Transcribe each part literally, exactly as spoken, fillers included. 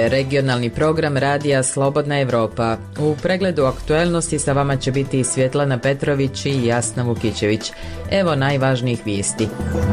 je regionalni program radija Slobodna Evropa. U pregledu aktuelnosti sa vama će biti Svjetlana Petrović i Jasna Vukićević. Evo najvažnijih vijesti.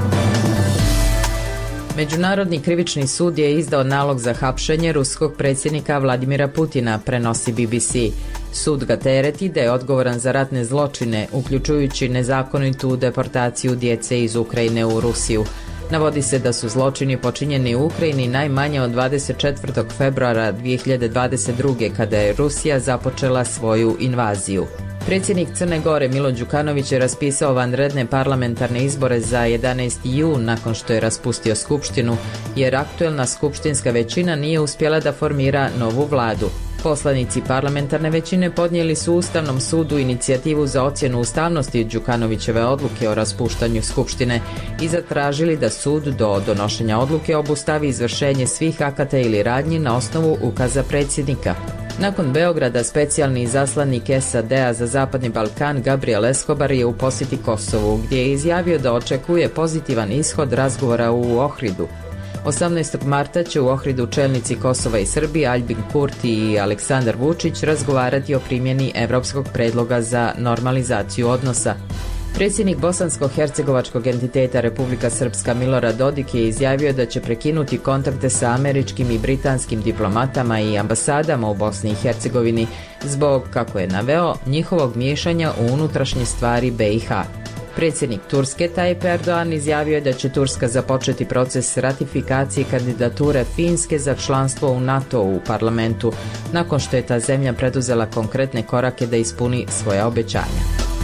Međunarodni krivični sud je izdao nalog za hapšenje ruskog predsjednika Vladimira Putina, prenosi B B C. Sud ga tereti da je odgovoran za ratne zločine, uključujući nezakonitu deportaciju djece iz Ukrajine u Rusiju. Navodi se da su zločini počinjeni u Ukrajini najmanje od dvadeset četvrtog februara dvije hiljade dvadeset druge. kada je Rusija započela svoju invaziju. Predsjednik Crne Gore Milo Đukanović je raspisao vanredne parlamentarne izbore za jedanaesti jun nakon što je raspustio skupštinu, jer aktuelna skupštinska većina nije uspjela da formira novu vladu. Poslanici parlamentarne većine podnijeli su Ustavnom sudu inicijativu za ocjenu ustavnosti Đukanovićeve odluke o raspuštanju skupštine i zatražili da sud do donošenja odluke obustavi izvršenje svih akata ili radnji na osnovu ukaza predsjednika. Nakon Beograda, specijalni izaslanik S A D-a za Zapadni Balkan Gabriel Escobar je u posjeti Kosovu, gdje je izjavio da očekuje pozitivan ishod razgovora u Ohridu. osamnaestog marta će u Ohridu čelnici Kosova i Srbije Aljbin Kurti i Aleksandar Vučić razgovarati o primjeni evropskog predloga za normalizaciju odnosa. Predsjednik bosansko-hercegovačkog entiteta Republika Srpska Milorad Dodik je izjavio da će prekinuti kontakte sa američkim i britanskim diplomatama i ambasadama u Bosni i Hercegovini zbog, kako je naveo, njihovog miješanja u unutrašnje stvari B i H. Predsjednik Turske Tayyip Erdogan izjavio je da će Turska započeti proces ratifikacije kandidature Finske za članstvo u NATO u parlamentu, nakon što je ta zemlja preduzela konkretne korake da ispuni svoja obećanja.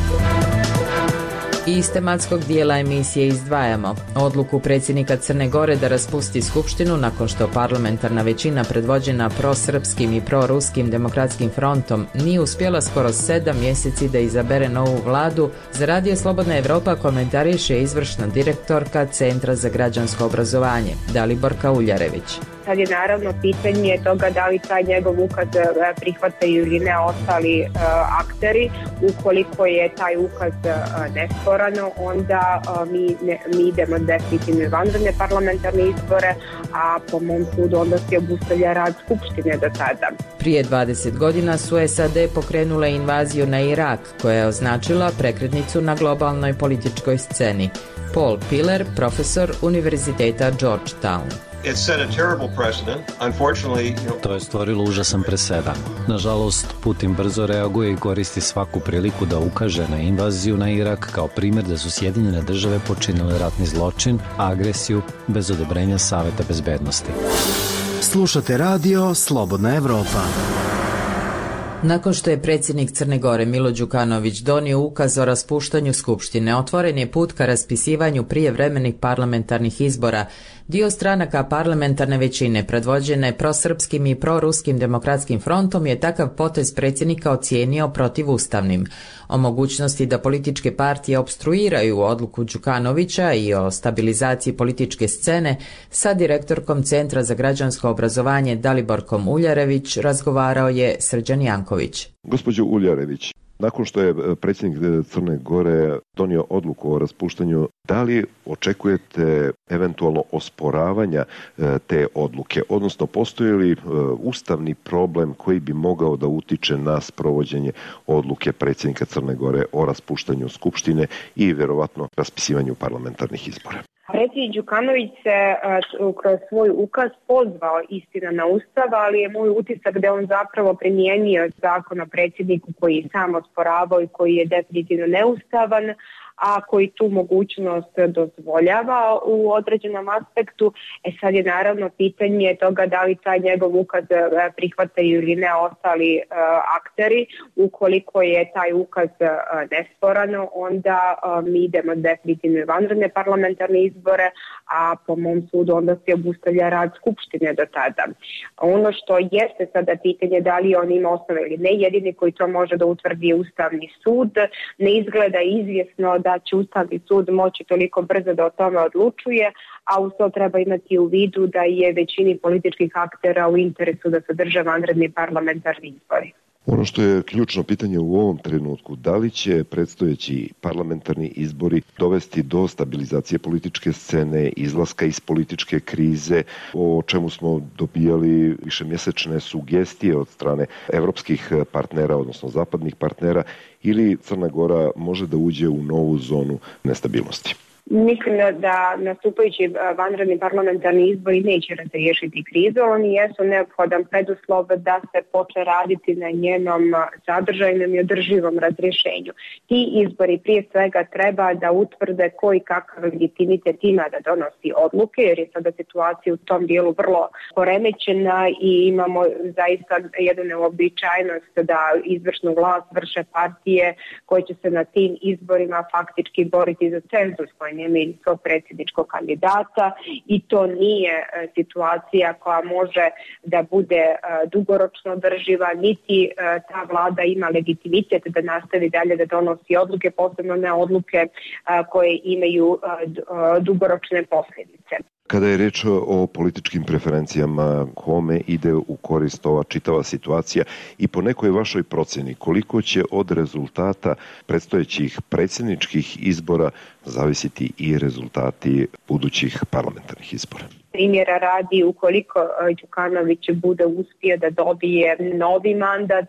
I iz tematskog dijela emisije izdvajamo odluku predsjednika Crne Gore da raspusti skupštinu nakon što parlamentarna većina predvođena prosrpskim i proruskim demokratskim frontom nije uspjela skoro sedam mjeseci da izabere novu vladu. Za Radio Slobodna Evropa komentariše izvršna direktorka Centra za građansko obrazovanje Daliborka Uljarević. Sad je naravno pitanje toga da li taj njegov ukaz prihvataju ili ne ostali uh, akteri. Ukoliko je taj ukaz uh, nesporan, onda uh, mi, ne, mi idemo definitivno vanredne parlamentarne izbore, a po mom sudu onda se obustavlja rad skupštine do tada. Prije dvadeset godina su S A D pokrenule invaziju na Irak, koja je označila prekretnicu na globalnoj političkoj sceni. Paul Piller, profesor Univerziteta Georgetown. To je stvorilo užasan presedan. Nažalost, Putin brzo reaguje i koristi svaku priliku da ukaže na invaziju na Irak kao primjer da su Sjedinjene države počinile ratni zločin, a agresiju bez odobrenja Saveta bezbednosti. Slušate radio Slobodna Evropa. Nakon što je predsjednik Crne Gore Milo Đukanović donio ukaz o raspuštanju skupštine, otvoren je put ka raspisivanju prijevremenih parlamentarnih izbora. Dio stranaka parlamentarne većine, predvođene prosrpskim i proruskim demokratskim frontom, je takav potez predsjednika ocijenio protivustavnim. O mogućnosti da političke partije opstruiraju odluku Đukanovića i o stabilizaciji političke scene sa direktorkom Centra za građansko obrazovanje Daliborkom Uljarević razgovarao je Srđan Janković. Gospođo Uljarević, nakon što je predsjednik Crne Gore donio odluku o raspuštanju, da li očekujete eventualno osporavanja te odluke, odnosno postoji li ustavni problem koji bi mogao da utiče na sprovođenje odluke predsjednika Crne Gore o raspuštanju skupštine i vjerovatno raspisivanju parlamentarnih izbora? Predsjednik Đukanović se uh, kroz svoj ukaz pozvao istina na Ustav, ali je moj utisak da on zapravo primijenio zakon o predsjedniku koji je sam osporavao i koji je definitivno neustavan, a koji tu mogućnost dozvoljava u određenom aspektu. E sad je naravno pitanje toga da li taj njegov ukaz prihvataju ili ne ostali uh, akteri. Ukoliko je taj ukaz uh, nesporan, onda uh, mi idemo definitivno vanredne parlamentarne izbore, a po mom sudu onda se obustavlja rad skupštine do tada. Ono što jeste sada pitanje da li on ima osnove ili ne, jedini koji to može da utvrdi je Ustavni sud. Ne izgleda izvjesno da će Ustavni sud moći toliko brzo da o tome odlučuje, a uz to treba imati u vidu da je većini političkih aktera u interesu da se drže vanredni parlamentarni izbori. Ono što je ključno pitanje u ovom trenutku, da li će predstojeći parlamentarni izbori dovesti do stabilizacije političke scene, izlaska iz političke krize, o čemu smo dobijali višemjesečne sugestije od strane evropskih partnera, odnosno zapadnih partnera, ili Crna Gora može da uđe u novu zonu nestabilnosti? Mislim da nastupajući vanredni parlamentarni izbori neće razriješiti krizu, oni jesu neophodan preduslov da se počne raditi na njenom sadržajnom i održivom razrješenju. Ti izbori prije svega treba da utvrde koji kakav legitimitet ima da donosi odluke, jer je sada situacija u tom dijelu vrlo poremećena i imamo zaista jednu neobičajnost da izvršnu vlast vrše partije koje će se na tim izborima faktički boriti za cenzus koji nemaju svog predsjedničkog kandidata i to nije situacija koja može da bude dugoročno održiva, niti ta vlada ima legitimitet da nastavi dalje da donosi odluke, posebno ne odluke koje imaju dugoročne posljedice. Kada je reč o političkim preferencijama, kome ide u korist ova čitava situacija i po nekoj vašoj procjeni, koliko će od rezultata predstojećih predsjedničkih izbora zavisiti i rezultati budućih parlamentarnih izbora? Primjera radi, ukoliko Đukanović bude uspio da dobije novi mandat,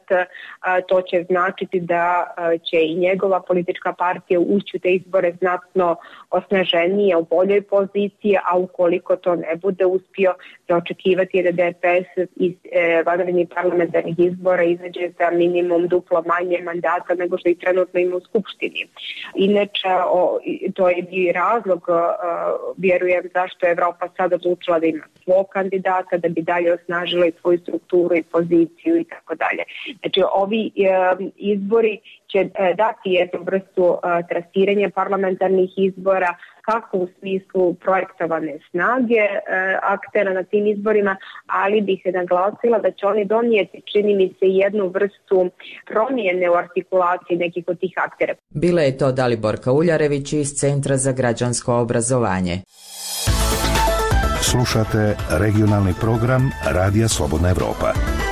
to će značiti da će i njegova politička partija ući u te izbore znatno osnaženije, u boljoj poziciji, a ukoliko to ne bude uspio, za očekivati je da D P S iz vanrednih parlamentarnih izbora izađe za minimum duplo manje mandata nego što ih trenutno ima u Skupštini. Inače, to je i razlog, vjerujem, zašto je Evropa sad odlučila da ima svog kandidata, da bi dalje osnažila i svoju strukturu i poziciju i tako dalje. Znači, ovi izbori će dati jednu vrstu trasiranja parlamentarnih izbora, kako u smislu projektovane snage aktera na tim izborima, ali bih se naglasila da će oni donijeti, čini mi se, jednu vrstu promjene u artikulaciji nekih od tih aktera. Bila je to Daliborka Uljarević iz Centra za građansko obrazovanje. Slušate regionalni program Radija Slobodna Evropa.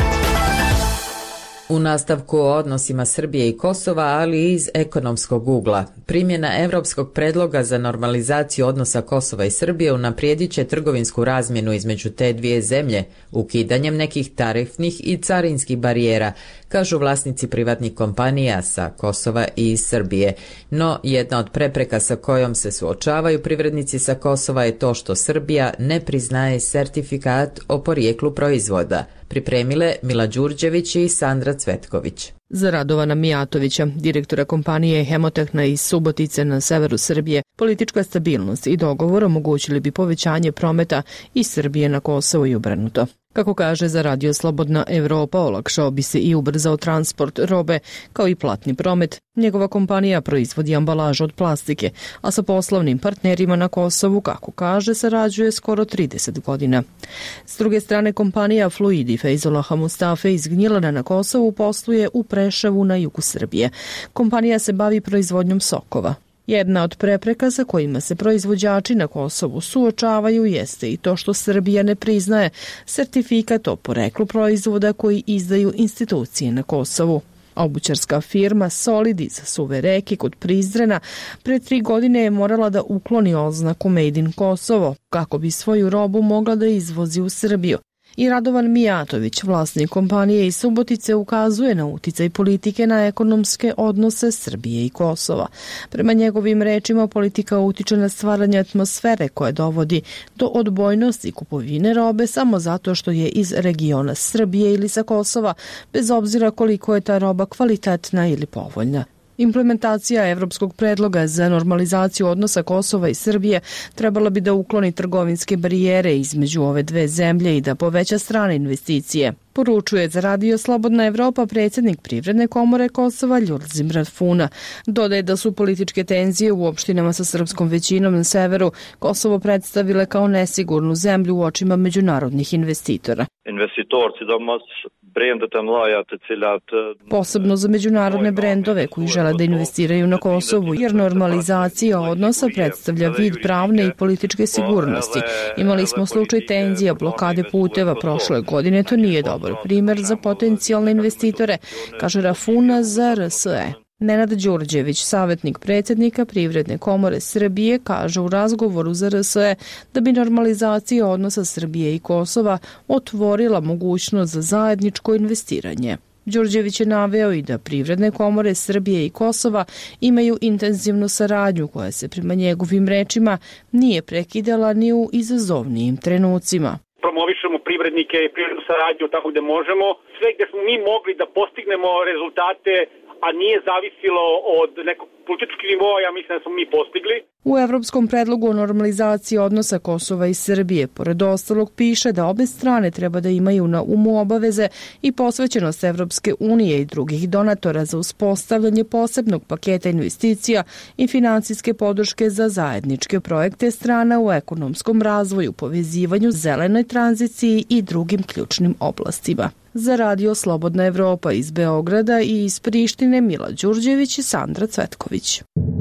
U nastavku o odnosima Srbije i Kosova, ali i iz ekonomskog ugla. Primjena evropskog predloga za normalizaciju odnosa Kosova i Srbije unaprijedit će trgovinsku razmjenu između te dvije zemlje, ukidanjem nekih tarifnih i carinskih barijera, kažu vlasnici privatnih kompanija sa Kosova i iz Srbije. No, jedna od prepreka sa kojom se suočavaju privrednici sa Kosova je to što Srbija ne priznaje sertifikat o porijeklu proizvoda. Pripremile Mila Đurđević i Sandra Cvetković. Za Radovana Mijatovića, direktora kompanije Hemotehna iz Subotice na severu Srbije, politička stabilnost i dogovor omogućili bi povećanje prometa iz Srbije na Kosovo i obrnuto. Kako kaže za Radio Slobodna Evropa, olakšao bi se i ubrzao transport robe, kao i platni promet. Njegova kompanija proizvodi ambalažu od plastike, a sa poslovnim partnerima na Kosovu, kako kaže, sarađuje skoro trideset godina. S druge strane, kompanija Fluidi Fejzolaha Mustafe iz Gnjilana na Kosovu posluje u Preševu na jugu Srbije. Kompanija se bavi proizvodnjom sokova. Jedna od prepreka sa kojima se proizvođači na Kosovu suočavaju jeste i to što Srbija ne priznaje sertifikat o poreklu proizvoda koji izdaju institucije na Kosovu. Obućarska firma Solid iz Suve Reke kod Prizrena pre tri godine je morala da ukloni oznaku Made in Kosovo kako bi svoju robu mogla da izvozi u Srbiju. I Radovan Mijatović, vlasnik kompanije iz Subotice, ukazuje na uticaj politike na ekonomske odnose Srbije i Kosova. Prema njegovim rečima, politika utiče na stvaranje atmosfere koja dovodi do odbojnosti kupovine robe samo zato što je iz regiona Srbije ili sa Kosova, bez obzira koliko je ta roba kvalitetna ili povoljna. Implementacija evropskog predloga za normalizaciju odnosa Kosova i Srbije trebala bi da ukloni trgovinske barijere između ove dve zemlje i da poveća strane investicije. Poručuje za Radio Slobodna Evropa predsjednik Privredne komore Kosova Ljulzimir Funa. Dodaje da su političke tenzije u opštinama sa srpskom većinom na severu Kosovo predstavile kao nesigurnu zemlju u očima međunarodnih investitora. Investitor sidomos Posebno za međunarodne brendove koji žele da investiraju na Kosovu, jer normalizacija odnosa predstavlja vid pravne i političke sigurnosti. Imali smo slučaj tenzija, blokade puteva prošle godine, to nije dobar primer za potencijalne investitore, kaže Rafuna za R S E. Nenad Đurđević, savjetnik predsjednika Privredne komore Srbije, kaže u razgovoru za R S E da bi normalizacija odnosa Srbije i Kosova otvorila mogućnost za zajedničko investiranje. Đurđević je naveo i da Privredne komore Srbije i Kosova imaju intenzivnu saradnju koja se prema njegovim rečima nije prekidala ni u izazovnijim trenucima. Promovišemo privrednike i privrednu saradnju tamo gde možemo. Sve gde smo mi mogli da postignemo rezultate, a nije zavisilo od nekog političkog nivoa, ja mislim da smo mi postigli. U Evropskom predlogu o normalizaciji odnosa Kosova i Srbije, pored ostalog, piše da obe strane treba da imaju na umu obaveze i posvećenost Evropske unije i drugih donatora za uspostavljanje posebnog paketa investicija i finansijske podrške za zajedničke projekte strana u ekonomskom razvoju, povezivanju, zelenoj tranziciji i drugim ključnim oblastima. Za Radio Slobodna Evropa iz Beograda i iz Prištine Mila Đurđević i Sandra Cvetković.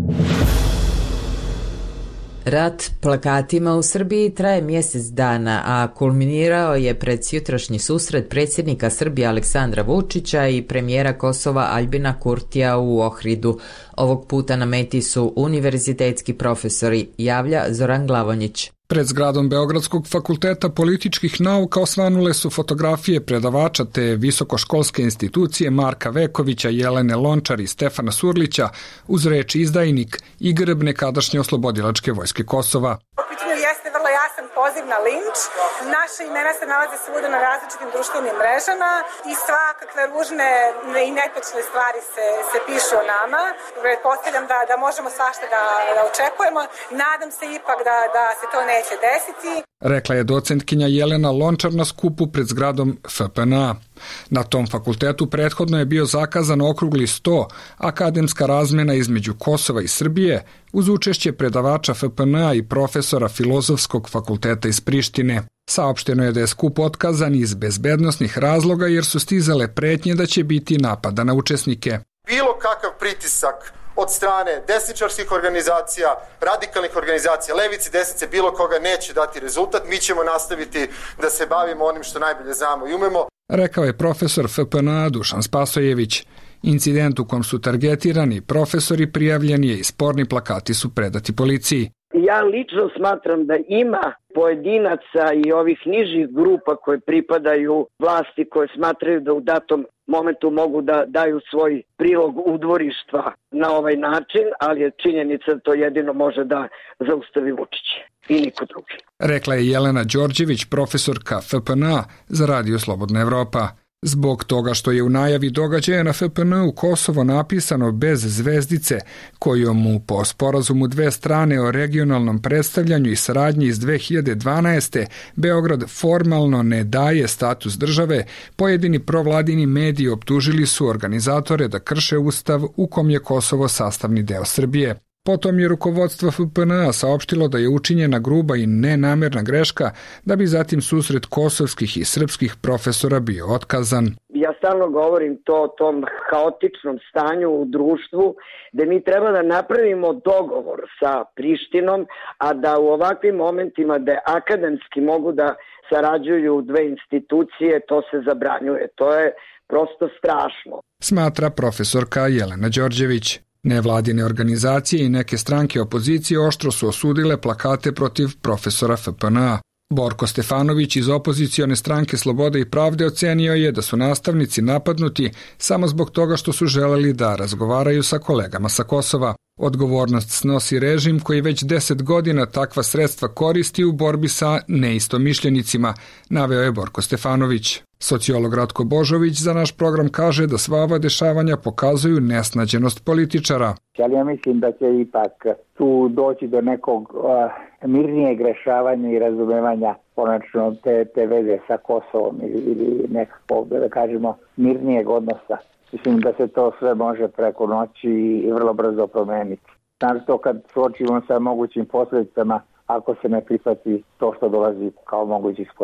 Rat plakatima u Srbiji traje mjesec dana, a kulminirao je predsjutrašnji susret predsjednika Srbije Aleksandra Vučića i premijera Kosova Aljbina Kurtija u Ohridu. Ovog puta na meti su univerzitetski profesori, javlja Zoran Glavonjić. Pred zgradom Beogradskog fakulteta političkih nauka osvanule su fotografije predavača te visokoškolske institucije Marka Vekovića, Jelene Lončar i Stefana Surlića uz reč izdajnik i grb nekadašnje oslobodilačke vojske Kosova. U pitanju jeste vrlo jasan poziv na linč. Naše imena se nalaze svuda na različitim društvenim mrežama i svakakve ružne i netočne stvari se, se pišu o nama. Pretpostavljam da, da možemo svašta da, da očekujemo. Nadam se ipak da, da se to neće desiti. Rekla je docentkinja Jelena Lončar na skupu pred zgradom F P N A. Na tom fakultetu prethodno je bio zakazan okrugli sto, akademska razmena između Kosova i Srbije, uz učešće predavača F P N A i profesora Filozofskog fakulteta iz Prištine. Saopšteno je da je skup otkazan iz bezbednosnih razloga jer su stizale pretnje da će biti napada na učesnike. Bilo kakav pritisak od strane desničarskih organizacija, radikalnih organizacija, levici, desnice, bilo koga neće dati rezultat. Mi ćemo nastaviti da se bavimo onim što najbolje znamo i umemo. Rekao je profesor F P N A Dušan Spasojević. Incident u kom su targetirani profesori prijavljeni je i sporni plakati su predati policiji. Ja lično smatram da ima pojedinaca i ovih nižih grupa koje pripadaju vlasti, koje smatraju da u datom momentu mogu da daju svoj prilog udvorištva na ovaj način, ali je činjenica da to jedino može da zaustavi Vučić i niko drugi. Rekla je Jelena Đorđević, profesorka F P N A za Radio Slobodna Evropa. Zbog toga što je u najavi događaja na F P N u Kosovo napisano bez zvezdice, kojom mu po sporazumu dve strane o regionalnom predstavljanju i saradnji iz dve hiljade dvanaeste. Beograd formalno ne daje status države, pojedini provladini mediji optužili su organizatore da krše ustav u kom je Kosovo sastavni deo Srbije. Potom je rukovodstvo F P N A saopštilo da je učinjena gruba i nenamerna greška, da bi zatim susret kosovskih i srpskih profesora bio otkazan. Ja stalno govorim to o tom haotičnom stanju u društvu, da mi treba da napravimo dogovor sa Prištinom, a da u ovakvim momentima da akademski mogu da sarađuju dve institucije, to se zabranjuje. To je prosto strašno. Smatra profesorka Jelena Đorđević. Nevladine organizacije i neke stranke opozicije oštro su osudile plakate protiv profesora F P N A. Borko Stefanović iz opozicione stranke Slobode i pravde ocenio je da su nastavnici napadnuti samo zbog toga što su želeli da razgovaraju sa kolegama sa Kosova. Odgovornost snosi režim koji već deset godina takva sredstva koristi u borbi sa neistomišljenicima, naveo je Borko Stefanović. Sociolog Ratko Božović za naš program kaže da sva ova dešavanja pokazuju nesnađenost političara. Ali ja mislim da će ipak tu doći do nekog uh, mirnijeg rešavanja i razumevanja konačno te, te veze sa Kosovom ili, ili nekako, da kažemo, mirnijeg odnosa. Mislim da se to sve može preko noći i vrlo brzo promeniti. Znači to kad suočimo sa mogućim posljedicama ako se ne prihvati to što dolazi kao mogući sporazum.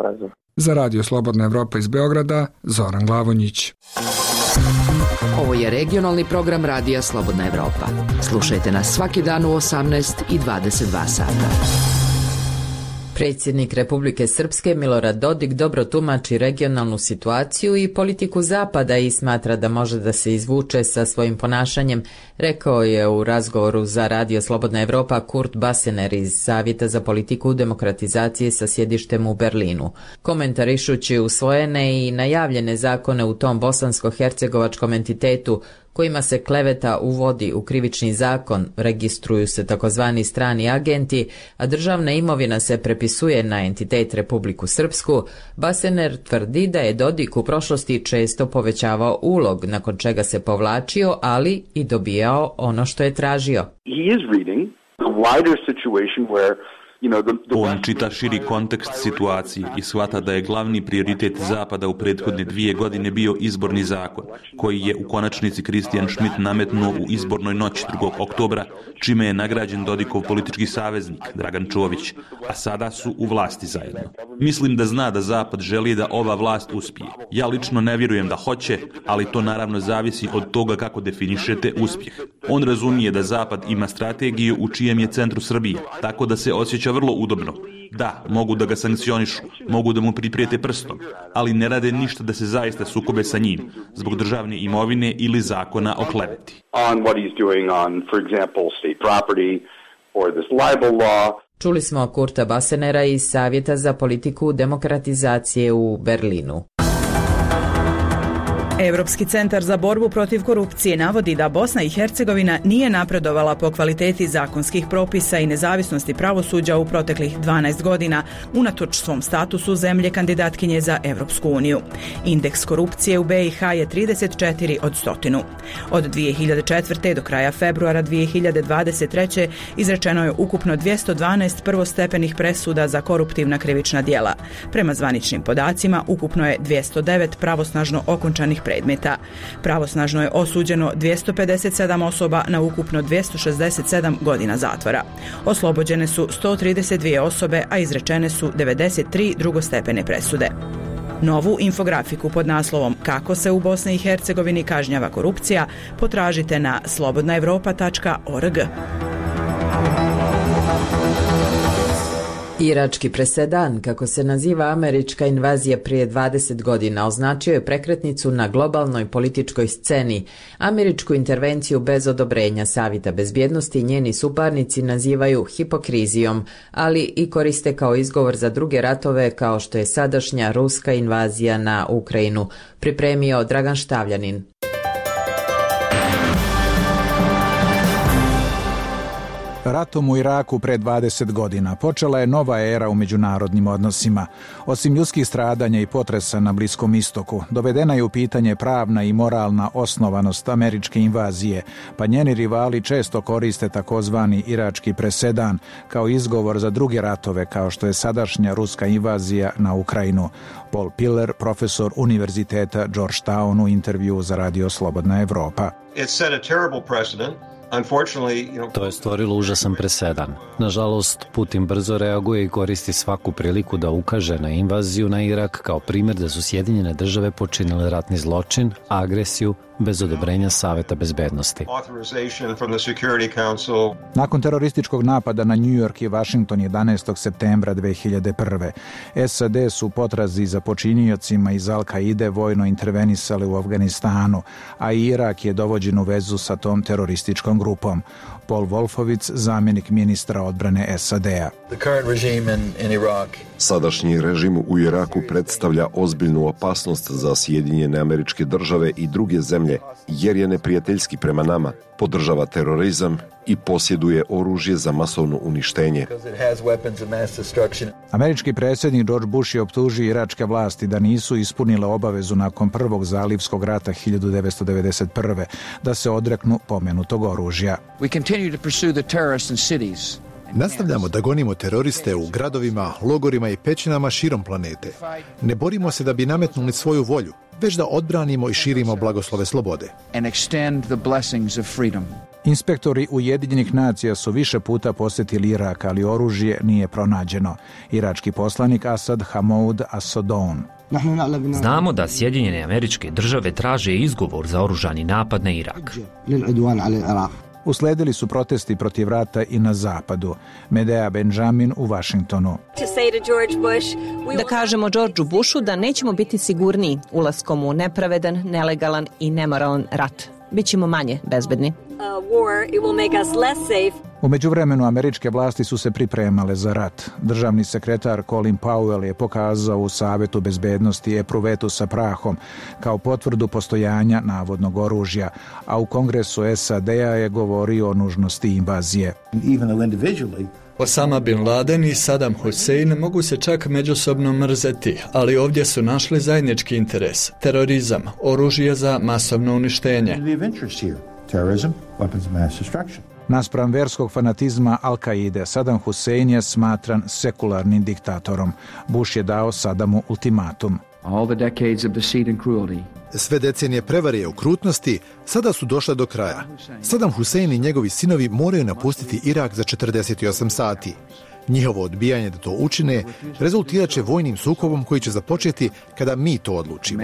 Za Radio Slobodna Evropa iz Beograda, Zoran Glavonjić. Ovo je regionalni program Radija Slobodna Evropa. Slušajte nas svaki dan u osamnaest i dvadeset dva sata. Predsjednik Republike Srpske Milorad Dodik dobro tumači regionalnu situaciju i politiku Zapada i smatra da može da se izvuče sa svojim ponašanjem, rekao je u razgovoru za Radio Slobodna Evropa Kurt Basener iz Savjeta za politiku demokratizacije sa sjedištem u Berlinu. Komentarišući usvojene i najavljene zakone u tom bosansko-hercegovačkom entitetu kojima se kleveta uvodi u krivični zakon, registruju se takozvani strani agenti, a državna imovina se prepisuje na entitet Republiku Srpsku, Basener tvrdi da je Dodik u prošlosti često povećavao ulog, nakon čega se povlačio, ali i dobijao ono što je tražio. He is reading a wider situation where On čita širi kontekst situacije i shvata da je glavni prioritet Zapada u prethodne dvije godine bio izborni zakon, koji je u konačnici Kristijan Schmidt nametnuo u izbornoj noći drugog oktobra, čime je nagrađen Dodikov politički saveznik, Dragan Čović, a sada su u vlasti zajedno. Mislim da zna da Zapad želi da ova vlast uspije. Ja lično ne vjerujem da hoće, ali to naravno zavisi od toga kako definišete uspjeh. On razumije da Zapad ima strategiju u čijem je centru Srbije, tako da se osjeća vrlo udobno. Da, mogu da ga sankcionišu, mogu da mu priprijete prstom, ali ne rade ništa da se zaista sukobe sa njim, zbog državne imovine ili zakona o kleveti. Čuli smo Kurta Basenera iz Savjeta za politiku demokratizacije u Berlinu. Evropski centar za borbu protiv korupcije navodi da Bosna i Hercegovina nije napredovala po kvaliteti zakonskih propisa i nezavisnosti pravosuđa u proteklih dvanaest godina, unatoč svom statusu zemlje kandidatkinje za Evropsku uniju. Indeks korupcije u be i ha je trideset četiri od stotinu. Od dvije hiljade četvrte. do kraja februara dvije hiljade dvadeset treće. izrečeno je ukupno dvjesto dvanaest prvostepenih presuda za koruptivna krivična djela. Prema zvaničnim podacima, ukupno je dvjesto devet pravosnažno okončanih predmeta. Pravosnažno je osuđeno dvjesto pedeset sedam osoba na ukupno dvjesto šezdeset sedam godina zatvora. Oslobođene su sto trideset dvije osobe, a izrečene su devedeset tri drugostepene presude. Novu infografiku pod naslovom Kako se u Bosni i Hercegovini kažnjava korupcija potražite na slobodna evropa tačka org. Irački presedan, kako se naziva američka invazija prije dvadeset godina, označio je prekretnicu na globalnoj političkoj sceni. Američku intervenciju bez odobrenja Savjeta bezbjednosti njeni suparnici nazivaju hipokrizijom, ali i koriste kao izgovor za druge ratove kao što je sadašnja ruska invazija na Ukrajinu, pripremio Dragan Štavljanin. Ratom u Iraku pre dvadeset godina počela je nova era u međunarodnim odnosima. Osim ljudskih stradanja i potresa na Bliskom istoku, dovedena je u pitanje pravna i moralna osnovanost američke invazije, pa njeni rivali često koriste takozvani irački presedan kao izgovor za druge ratove kao što je sadašnja ruska invazija na Ukrajinu. Paul Piller, profesor Univerziteta Georgetown, u intervju za Radio Slobodna Evropa. It set a terrible precedent. To je stvorilo užasan presedan. Nažalost, Putin brzo reaguje i koristi svaku priliku da ukaže na invaziju na Irak kao primjer da su Sjedinjene države počinile ratni zločin, agresiju bez odobrenja Saveta bezbednosti. Nakon terorističkog napada na New York i Washington jedanaestog septembra dve hiljade prve. es a de su u potrazi za počiniocima iz Al-Kaide vojno intervenisali u Afganistanu, a Irak je dovođen u vezu sa tom terorističkom grupom. Paul Wolfowitz, zamjenik ministra odbrane es a de-a. Sadašnji režim u Iraku predstavlja ozbiljnu opasnost za Sjedinjene Američke Države i druge zemlje, jer je neprijateljski prema nama, podržava terorizam i posjeduje oružje za masovno uništenje. Američki predsjednik George Bush je optužio iračke vlasti da nisu ispunile obavezu nakon prvog zalivskog rata hiljadu devetsto devedeset prve. da se odreknu pomenutog oružja. Nastavljamo da gonimo teroriste u gradovima, logorima i pećinama širom planete. Ne borimo se da bi nametnuli svoju volju, već da odbranimo i širimo blagoslove slobode. Inspektori Ujedinjenih nacija su više puta posjetili Irak, ali oružje nije pronađeno. Irački poslanik Asad Hamoud Assadoun. Znamo da Sjedinjene Američke Države traže izgovor za oružani napad na Irak. Usledili su protesti protiv rata i na zapadu. Medea Benjamin u Vašingtonu. Da kažemo Georgeu Bushu da nećemo biti sigurniji ulaskom u nepravedan, nelegalan i nemoralan rat. Bićemo manje bezbedni. U međuvremenu američke vlasti su se pripremale za rat. Državni sekretar Colin Powell je pokazao u Savetu bezbednosti epruvetu sa prahom kao potvrdu postojanja navodnog oružja, a u Kongresu S A D-a je govorio o nužnosti invazije. Osama bin Laden i Saddam Hussein mogu se čak međusobno mrzeti, ali ovdje su našli zajednički interes, terorizam, oružje za masovno uništenje. Naspram verskog fanatizma Al-Kaide, Saddam Hussein je smatran sekularnim diktatorom. Bush je dao Saddamu ultimatum. Sve decenije prevare i okrutnosti sada su došle do kraja. Saddam Hussein i njegovi sinovi moraju napustiti Irak za četrdeset osam sati. Njihovo odbijanje da to učine rezultirat će vojnim sukobom koji će započeti kada mi to odlučimo.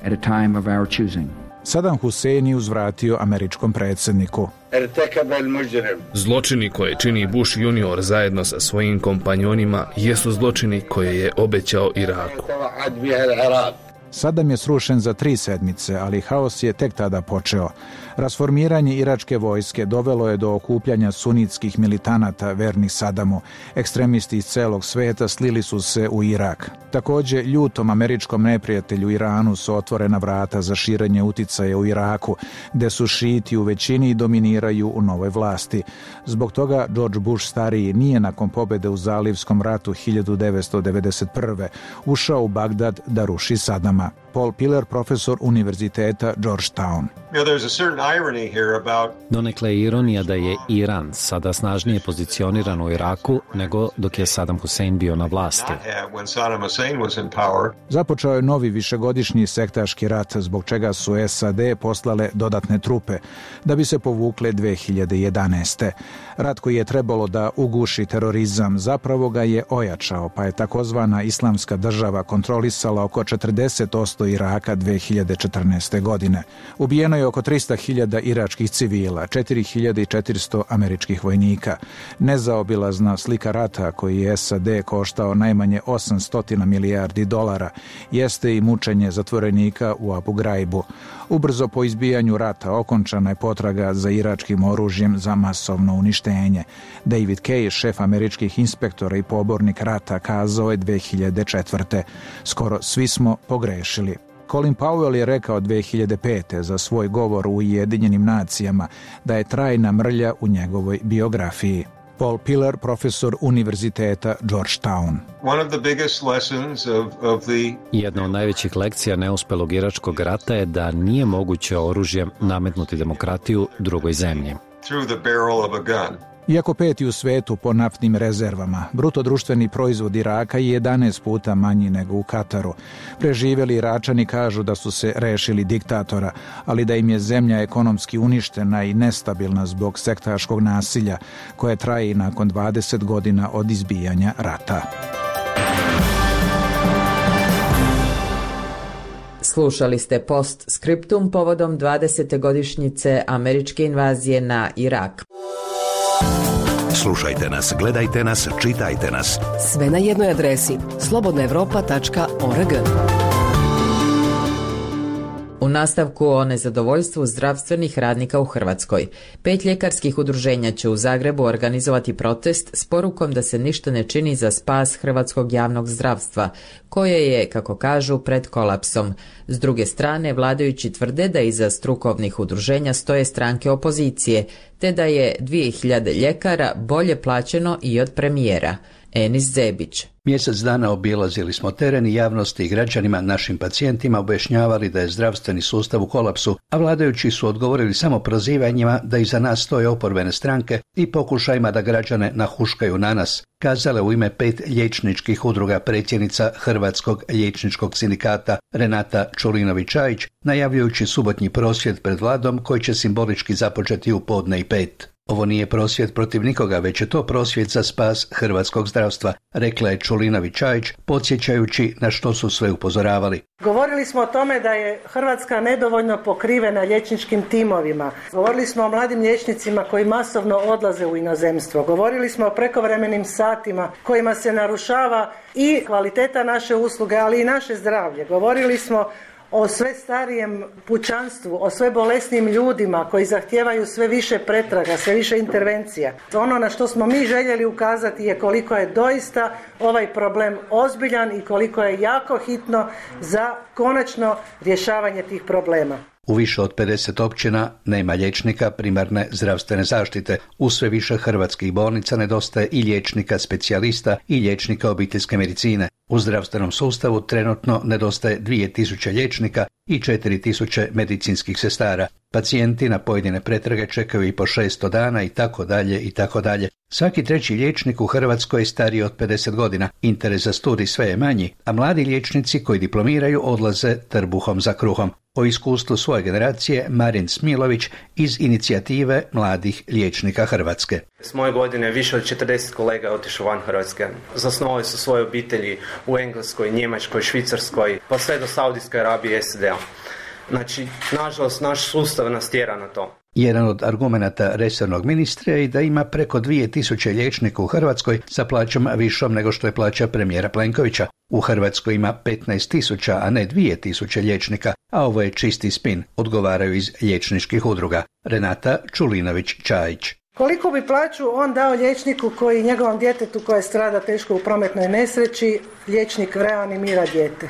Saddam Hussein je uzvratio američkom predsjedniku. Zločini koje čini Bush junior zajedno sa svojim kompanjonima jesu zločini koje je obećao Iraku. Saddam je srušen za tri sedmice, ali haos je tek tada počeo. Rasformiranje iračke vojske dovelo je do okupljanja sunitskih militanata vernih Saddamu. Ekstremisti iz celog sveta slili su se u Irak. Također, ljutom američkom neprijatelju Iranu su otvorena vrata za širenje uticaja u Iraku, gde su šiti u većini i dominiraju u novoj vlasti. Zbog toga George Bush stariji nije nakon pobjede u Zalivskom ratu hiljadu devetsto devedeset prve ušao u Bagdad da ruši Saddama. Paul Pillar, profesor Univerziteta Georgetown. Donekle je ironija da je Iran sada snažnije pozicioniran u Iraku nego dok je Saddam Hussein bio na vlasti. Započeo je novi višegodišnji sektaški rat, zbog čega su S A D poslale dodatne trupe da bi se povukle dve hiljade jedanaeste. Rat koji je trebalo da uguši terorizam zapravo ga je ojačao, pa je takozvana Islamska država kontrolisala oko četrdeset posto Iraka dve hiljade četrnaeste. godine. Ubijeno je oko trista hiljada iračkih civila, četiri hiljade četiristo američkih vojnika. Nezaobilazna slika rata koji je S A D koštao najmanje osamsto milijardi dolara jeste i mučenje zatvorenika u Abu Graibu. Ubrzo po izbijanju rata okončana je potraga za iračkim oružjem za masovno uništenje. David Kay, šef američkih inspektora i pobornik rata, kazao je dve hiljade četvrte. Skoro svi smo pogrešili. Colin Powell je rekao dve hiljade pete za svoj govor u Ujedinjenim nacijama da je trajna mrlja u njegovoj biografiji. Paul Pillar, profesor Univerziteta Georgetown. Jedna od najvećih lekcija neuspelog iračkog rata je da nije moguće oružjem nametnuti demokratiju drugoj zemlji. Iako peti u svetu po naftnim rezervama, bruto društveni proizvod Iraka je jedanaest puta manji nego u Kataru. Preživjeli Iračani kažu da su se rešili diktatora, ali da im je zemlja ekonomski uništena i nestabilna zbog sektaškog nasilja, koje traje i nakon dvadeset godina od izbijanja rata. Slušali ste Postscriptum povodom dvadesete godišnjice američke invazije na Irak. Slušajte nas, gledajte nas, čitajte nas. Sve na jednoj adresi slobodna evropa tačka org. U nastavku o nezadovoljstvu zdravstvenih radnika u Hrvatskoj. Pet ljekarskih udruženja će u Zagrebu organizovati protest s porukom da se ništa ne čini za spas hrvatskog javnog zdravstva, koje je, kako kažu, pred kolapsom. S druge strane, vladajući tvrde da iza strukovnih udruženja stoje stranke opozicije, te da je dvije hiljade ljekara bolje plaćeno i od premijera. Enis Zebić. Mjesec dana obilazili smo teren i javnosti i građanima, našim pacijentima objašnjavali da je zdravstveni sustav u kolapsu, a vladajući su odgovorili samo prozivanjima da iza nas stoje oporbene stranke i pokušajima da građane nahuškaju na nas, kazala u ime pet liječničkih udruga predsjednica Hrvatskog liječničkog sindikata Renata Čulinović-Čajić, najavljujući subotnji prosvjed pred vladom koji će simbolički započeti u podne i pet. Ovo nije prosvjed protiv nikoga, već je to prosvjed za spas hrvatskog zdravstva, rekla je Čulinović-Čajić, podsjećajući na što su sve upozoravali. Govorili smo o tome da je Hrvatska nedovoljno pokrivena liječničkim timovima. Govorili smo o mladim liječnicima koji masovno odlaze u inozemstvo. Govorili smo o prekovremenim satima kojima se narušava i kvaliteta naše usluge, ali i naše zdravlje. Govorili smo o sve starijem pučanstvu, o sve bolesnim ljudima koji zahtijevaju sve više pretraga, sve više intervencija. Ono na što smo mi željeli ukazati je koliko je doista ovaj problem ozbiljan i koliko je jako hitno za konačno rješavanje tih problema. U više od pedeset općina nema liječnika primarne zdravstvene zaštite. U sve više hrvatskih bolnica nedostaje i liječnika specijalista i liječnika obiteljske medicine. U zdravstvenom sustavu trenutno nedostaje dvije tisuće liječnika i četiri tisuće medicinskih sestara. Pacijenti na pojedine pretrage čekaju i po šesto dana i tako dalje i tako dalje. Svaki treći liječnik u Hrvatskoj je stariji od pedeset godina. Interes za studij sve je manji, a mladi liječnici koji diplomiraju odlaze trbuhom za kruhom. O iskustvu svoje generacije Marin Smilović iz inicijative Mladih liječnika Hrvatske. S moje godine više od četrdeset kolega je otišlo van Hrvatske. Zasnovali su svoje obitelji u Engleskoj, Njemačkoj, Švicarskoj, pa sve do Saudijske Arabije i S A D-a. Znači, nažalost, naš sustav nas tjera na to. Jedan od argumenata resornog ministra je da ima preko dvije tisuće liječnika u Hrvatskoj sa plaćom višom nego što je plaća premijera Plenkovića. U Hrvatskoj ima petnaest tisuća, a ne dvije tisuće liječnika, a ovo je čisti spin, odgovaraju iz liječničkih udruga. Renata Čulinović-Čajić. Koliko bi plaću on dao liječniku koji njegovom djetetu koje strada teško u prometnoj nesreći, liječnik reanimira dijete?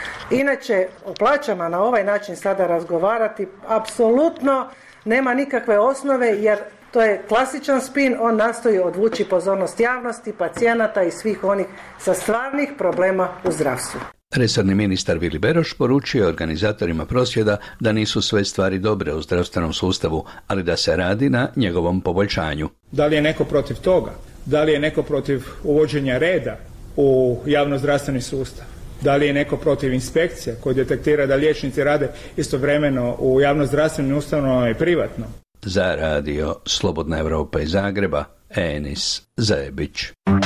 Inače, o plaćama na ovaj način sada razgovarati apsolutno nema nikakve osnove, jer to je klasičan spin, on nastoji odvući pozornost javnosti, pacijenata i svih onih sa stvarnih problema u zdravstvu. Resorni ministar Vili Beroš poručio organizatorima prosvjeda da nisu sve stvari dobre u zdravstvenom sustavu, ali da se radi na njegovom poboljšanju. Da li je neko protiv toga? Da li je neko protiv uvođenja reda u javnozdravstveni sustav? Da li je neko protiv inspekcija koji detektira da liječnici rade istovremeno u javnozdravstvenim ustanovama i privatno? Za radio Slobodna Evropa iz Zagreba, Enis Zebić.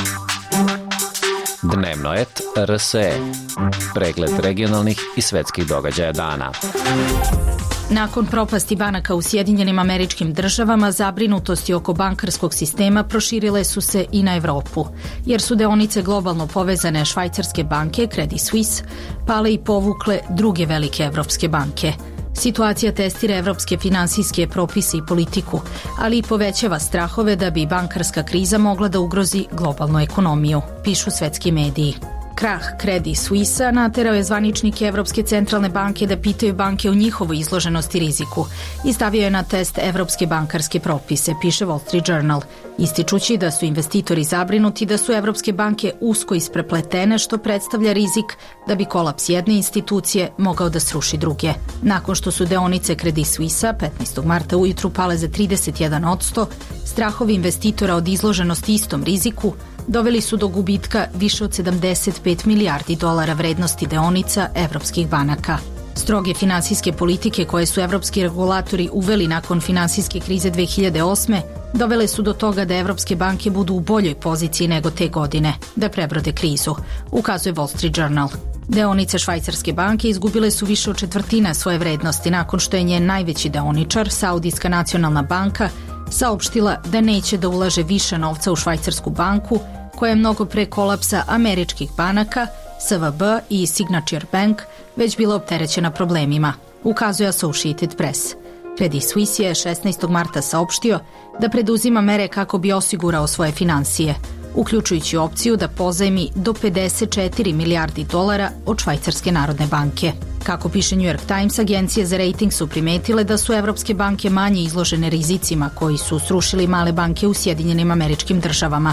Dnevno et R S E. Pregled regionalnih i svetskih događaja dana. Nakon propasti banaka u Sjedinjenim Američkim Državama, zabrinutosti oko bankarskog sistema proširile su se i na Evropu, jer su deonice globalno povezane švajcarske banke Credit Suisse pale i povukle druge velike evropske banke. Situacija testira evropske finansijske propise i politiku, ali i povećava strahove da bi bankarska kriza mogla da ugrozi globalnu ekonomiju, pišu svetski mediji. Krah Credit Suisse naterao je zvaničnike Evropske centralne banke da pitaju banke o njihovoj izloženosti riziku i stavio je na test evropske bankarske propise, piše Wall Street Journal, ističući da su investitori zabrinuti da su evropske banke usko isprepletene, što predstavlja rizik da bi kolaps jedne institucije mogao da sruši druge. Nakon što su deonice Credit Suisse petnaestog marta ujutru pale za trideset jedan posto, strahovi investitora od izloženosti istom riziku doveli su do gubitka više od sedamdeset pet milijardi dolara vrednosti deonica evropskih banaka. Stroge finansijske politike koje su evropski regulatori uveli nakon finansijske krize dve hiljade osme dovele su do toga da evropske banke budu u boljoj poziciji nego te godine da prebrode krizu, ukazuje Wall Street Journal. Deonice švajcarske banke izgubile su više od četvrtina svoje vrednosti nakon što je njen najveći deoničar, Saudijska nacionalna banka, saopštila da neće da ulaže više novca u švajcarsku banku, koja je mnogo pre kolapsa američkih banaka, S V B i Signature Bank, već bila opterećena problemima, ukazuje Associated Press. Credit Suisse je šesnaestog marta saopštio da preduzima mere kako bi osigurao svoje finansije, uključujući opciju da pozajmi do pedeset četiri milijardi dolara od Švajcarske narodne banke. Kako piše New York Times, agencije za rating su primetile da su evropske banke manje izložene rizicima koji su srušili male banke u Sjedinjenim Američkim Državama.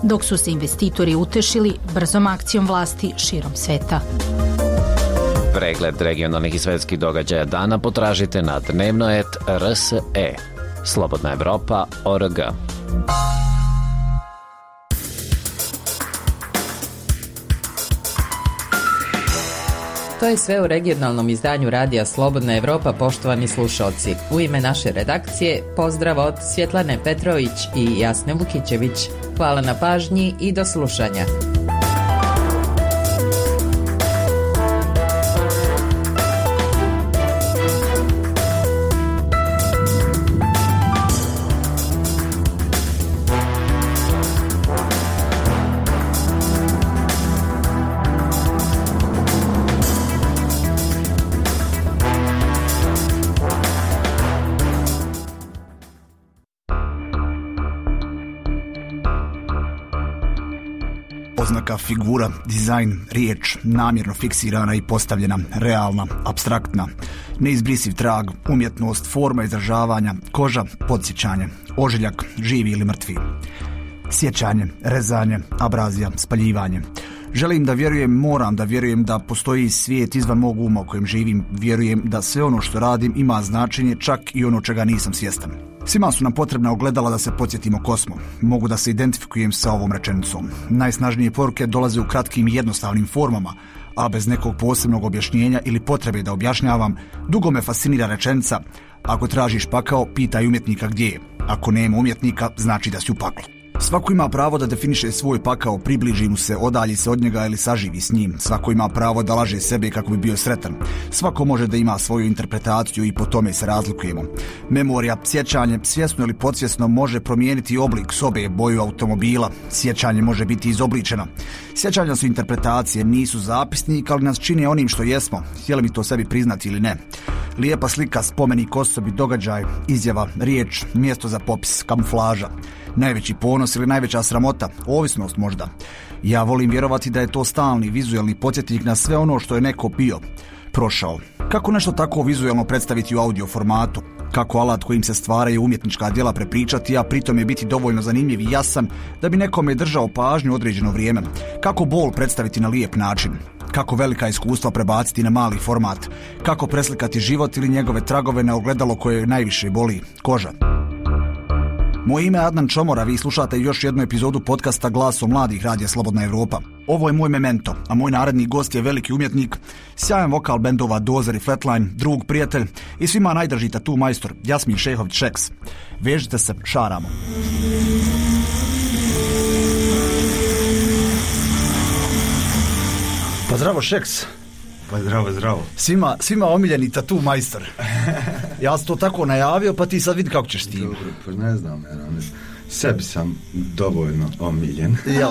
dok su se investitori utešili brzom akcijom vlasti širom sveta. Pregled regionalnih i svetskih događaja dana potražite na dnevno et er es e. Slobodna Evropa tačka org. To je sve u regionalnom izdanju Radija Slobodna Evropa, poštovani slušalci. U ime naše redakcije pozdrav od Svjetlane Petrović i Jasne Vukićević. Hvala na pažnji i do slušanja. Oznaka, figura, dizajn, riječ, namjerno fiksirana i postavljena, realna, apstraktna, neizbrisiv trag, umjetnost, forma izražavanja, koža, podsjećanje, ožiljak, živi ili mrtvi. Sjećanje, rezanje, abrazija, spaljivanje. Želim da vjerujem, moram da vjerujem da postoji svijet izvan mog uma u kojem živim. Vjerujem da sve ono što radim ima značenje, čak i ono čega nisam svjestan. Svima su nam potrebna ogledala da se podsjetimo ko smo. Mogu da se identifikujem sa ovom rečenicom. Najsnažnije poruke dolaze u kratkim i jednostavnim formama, a bez nekog posebnog objašnjenja ili potrebe da objašnjavam. Dugo me fascinira rečenica: ako tražiš pakao, pitaj umjetnika gdje je. Ako nema umjetnika, znači da si u paklu. Svako ima pravo da definiše svoj pakao, približi mu se, odalji se od njega ili saživi s njim. Svako ima pravo da laže sebe kako bi bio sretan. Svako može da ima svoju interpretaciju i po tome se razlikujemo. Memorija, sjećanje, svjesno ili podsvjesno, može promijeniti oblik sobe, boju automobila. Sjećanje može biti izobličeno. Sjećanja su interpretacije, nisu zapisnik, ali nas čine onim što jesmo, htjeli mi to sebi priznati ili ne. Lijepa slika, spomenik osobi, događaj, izjava, riječ, mjesto za popis, kamuflaža. Najveći ponos ili najveća sramota, ovisnost možda. Ja volim vjerovati da je to stalni vizualni podsjetnik na sve ono što je neko bio, prošao. Kako nešto tako vizualno predstaviti u audio formatu? Kako alat kojim se stvaraju umjetnička djela prepričati, a pritom je biti dovoljno zanimljiv i jasan da bi nekome držao pažnju određeno vrijeme? Kako bol predstaviti na lijep način? Kako velika iskustva prebaciti na mali format? Kako preslikati život ili njegove tragove na ogledalo koje najviše boli? Koža. Moje ime je Adnan Čomora, vi slušate još jednu epizodu podcasta Glasom mladih Radija Slobodna Evropa. Ovo je moj memento, a moj naredni gost je veliki umjetnik, sjajan vokal bendova Dozer i Flatline, drug, prijatelj i svima najdraži tatu majstor Jasmin Šehović Šeks. Vežite se, šaramo. Pa zdravo Šeks. Pa zdravo, zdravo. Svima, svima omiljeni tatu majstor. Ja sam to tako najavio, pa ti sad vidi kako ćeš s tim. Dobro, pa ne znam, ja, ne, sebi sam dovoljno omiljen. Jel?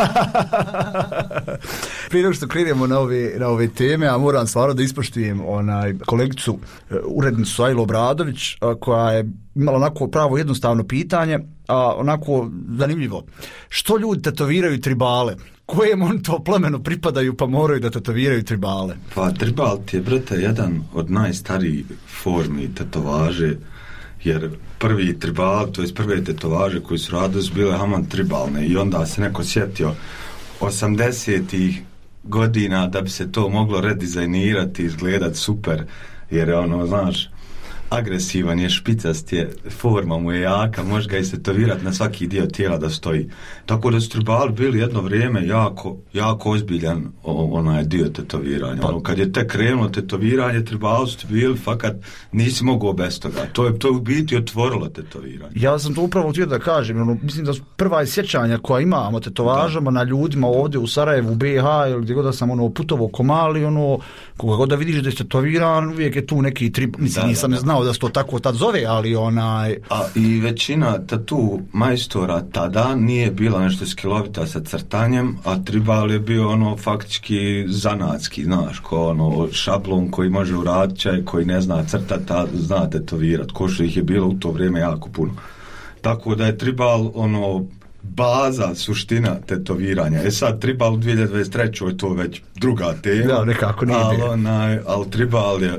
Prije nego što krenemo na ove, na ove teme, a moram stvarno da ispoštujem onaj kolegicu, urednicu Ajlo Obradović, koja je imala onako pravo jednostavno pitanje, a onako zanimljivo. Što ljudi tetoviraju tribale? Kojem on to plemenu pripadaju pa moraju da tetoviraju tribale? Pa tribal ti je, brate, jedan od najstarijih formi tetovaže, jer prvi tribal, to je prve tetovaže koji su radili su bile haman tribalne i onda se neko sjetio osamdesetih godina da bi se to moglo redizajnirati, izgledat super, jer je ono, znaš, agresivan je, špicast je, forma mu je jaka, može ga i tetovirati na svaki dio tijela da stoji. Tako da su tribali bili jedno vrijeme jako, jako ozbiljan onaj dio tetoviranja. Pa. Ono, kad je tek krenulo tetoviranje, tribali su bili, fakat nisi mogao bez toga. To je to u biti otvorilo tetoviranje. Ja sam to upravo htio da kažem, ono, mislim da su prva sjećanja koja imamo tetovažama da. Na ljudima ovdje u Sarajevu, u B H ili gdje god da sam ono, putovao komali, ono, koga god da vidiš da je tetoviran, uvijek je tu neki trib, mislim, da, nisam da, da. znao da se to tako tad zove, ali onaj... A i većina tatu majstora tada nije bila nešto skilovita sa crtanjem, a tribal je bio ono faktički zanatski, znaš, ko ono šablon koji može uraditi, čaj koji ne zna crtati, a zna tetovirat, ko što ih je bilo u to vrijeme jako puno. Tako da je tribal ono baza, suština tetoviranja. E sad, tribal u dvije hiljade dvadeset trećoj je to već druga tema. Da, nekako nije. Ali, onaj, ali tribal je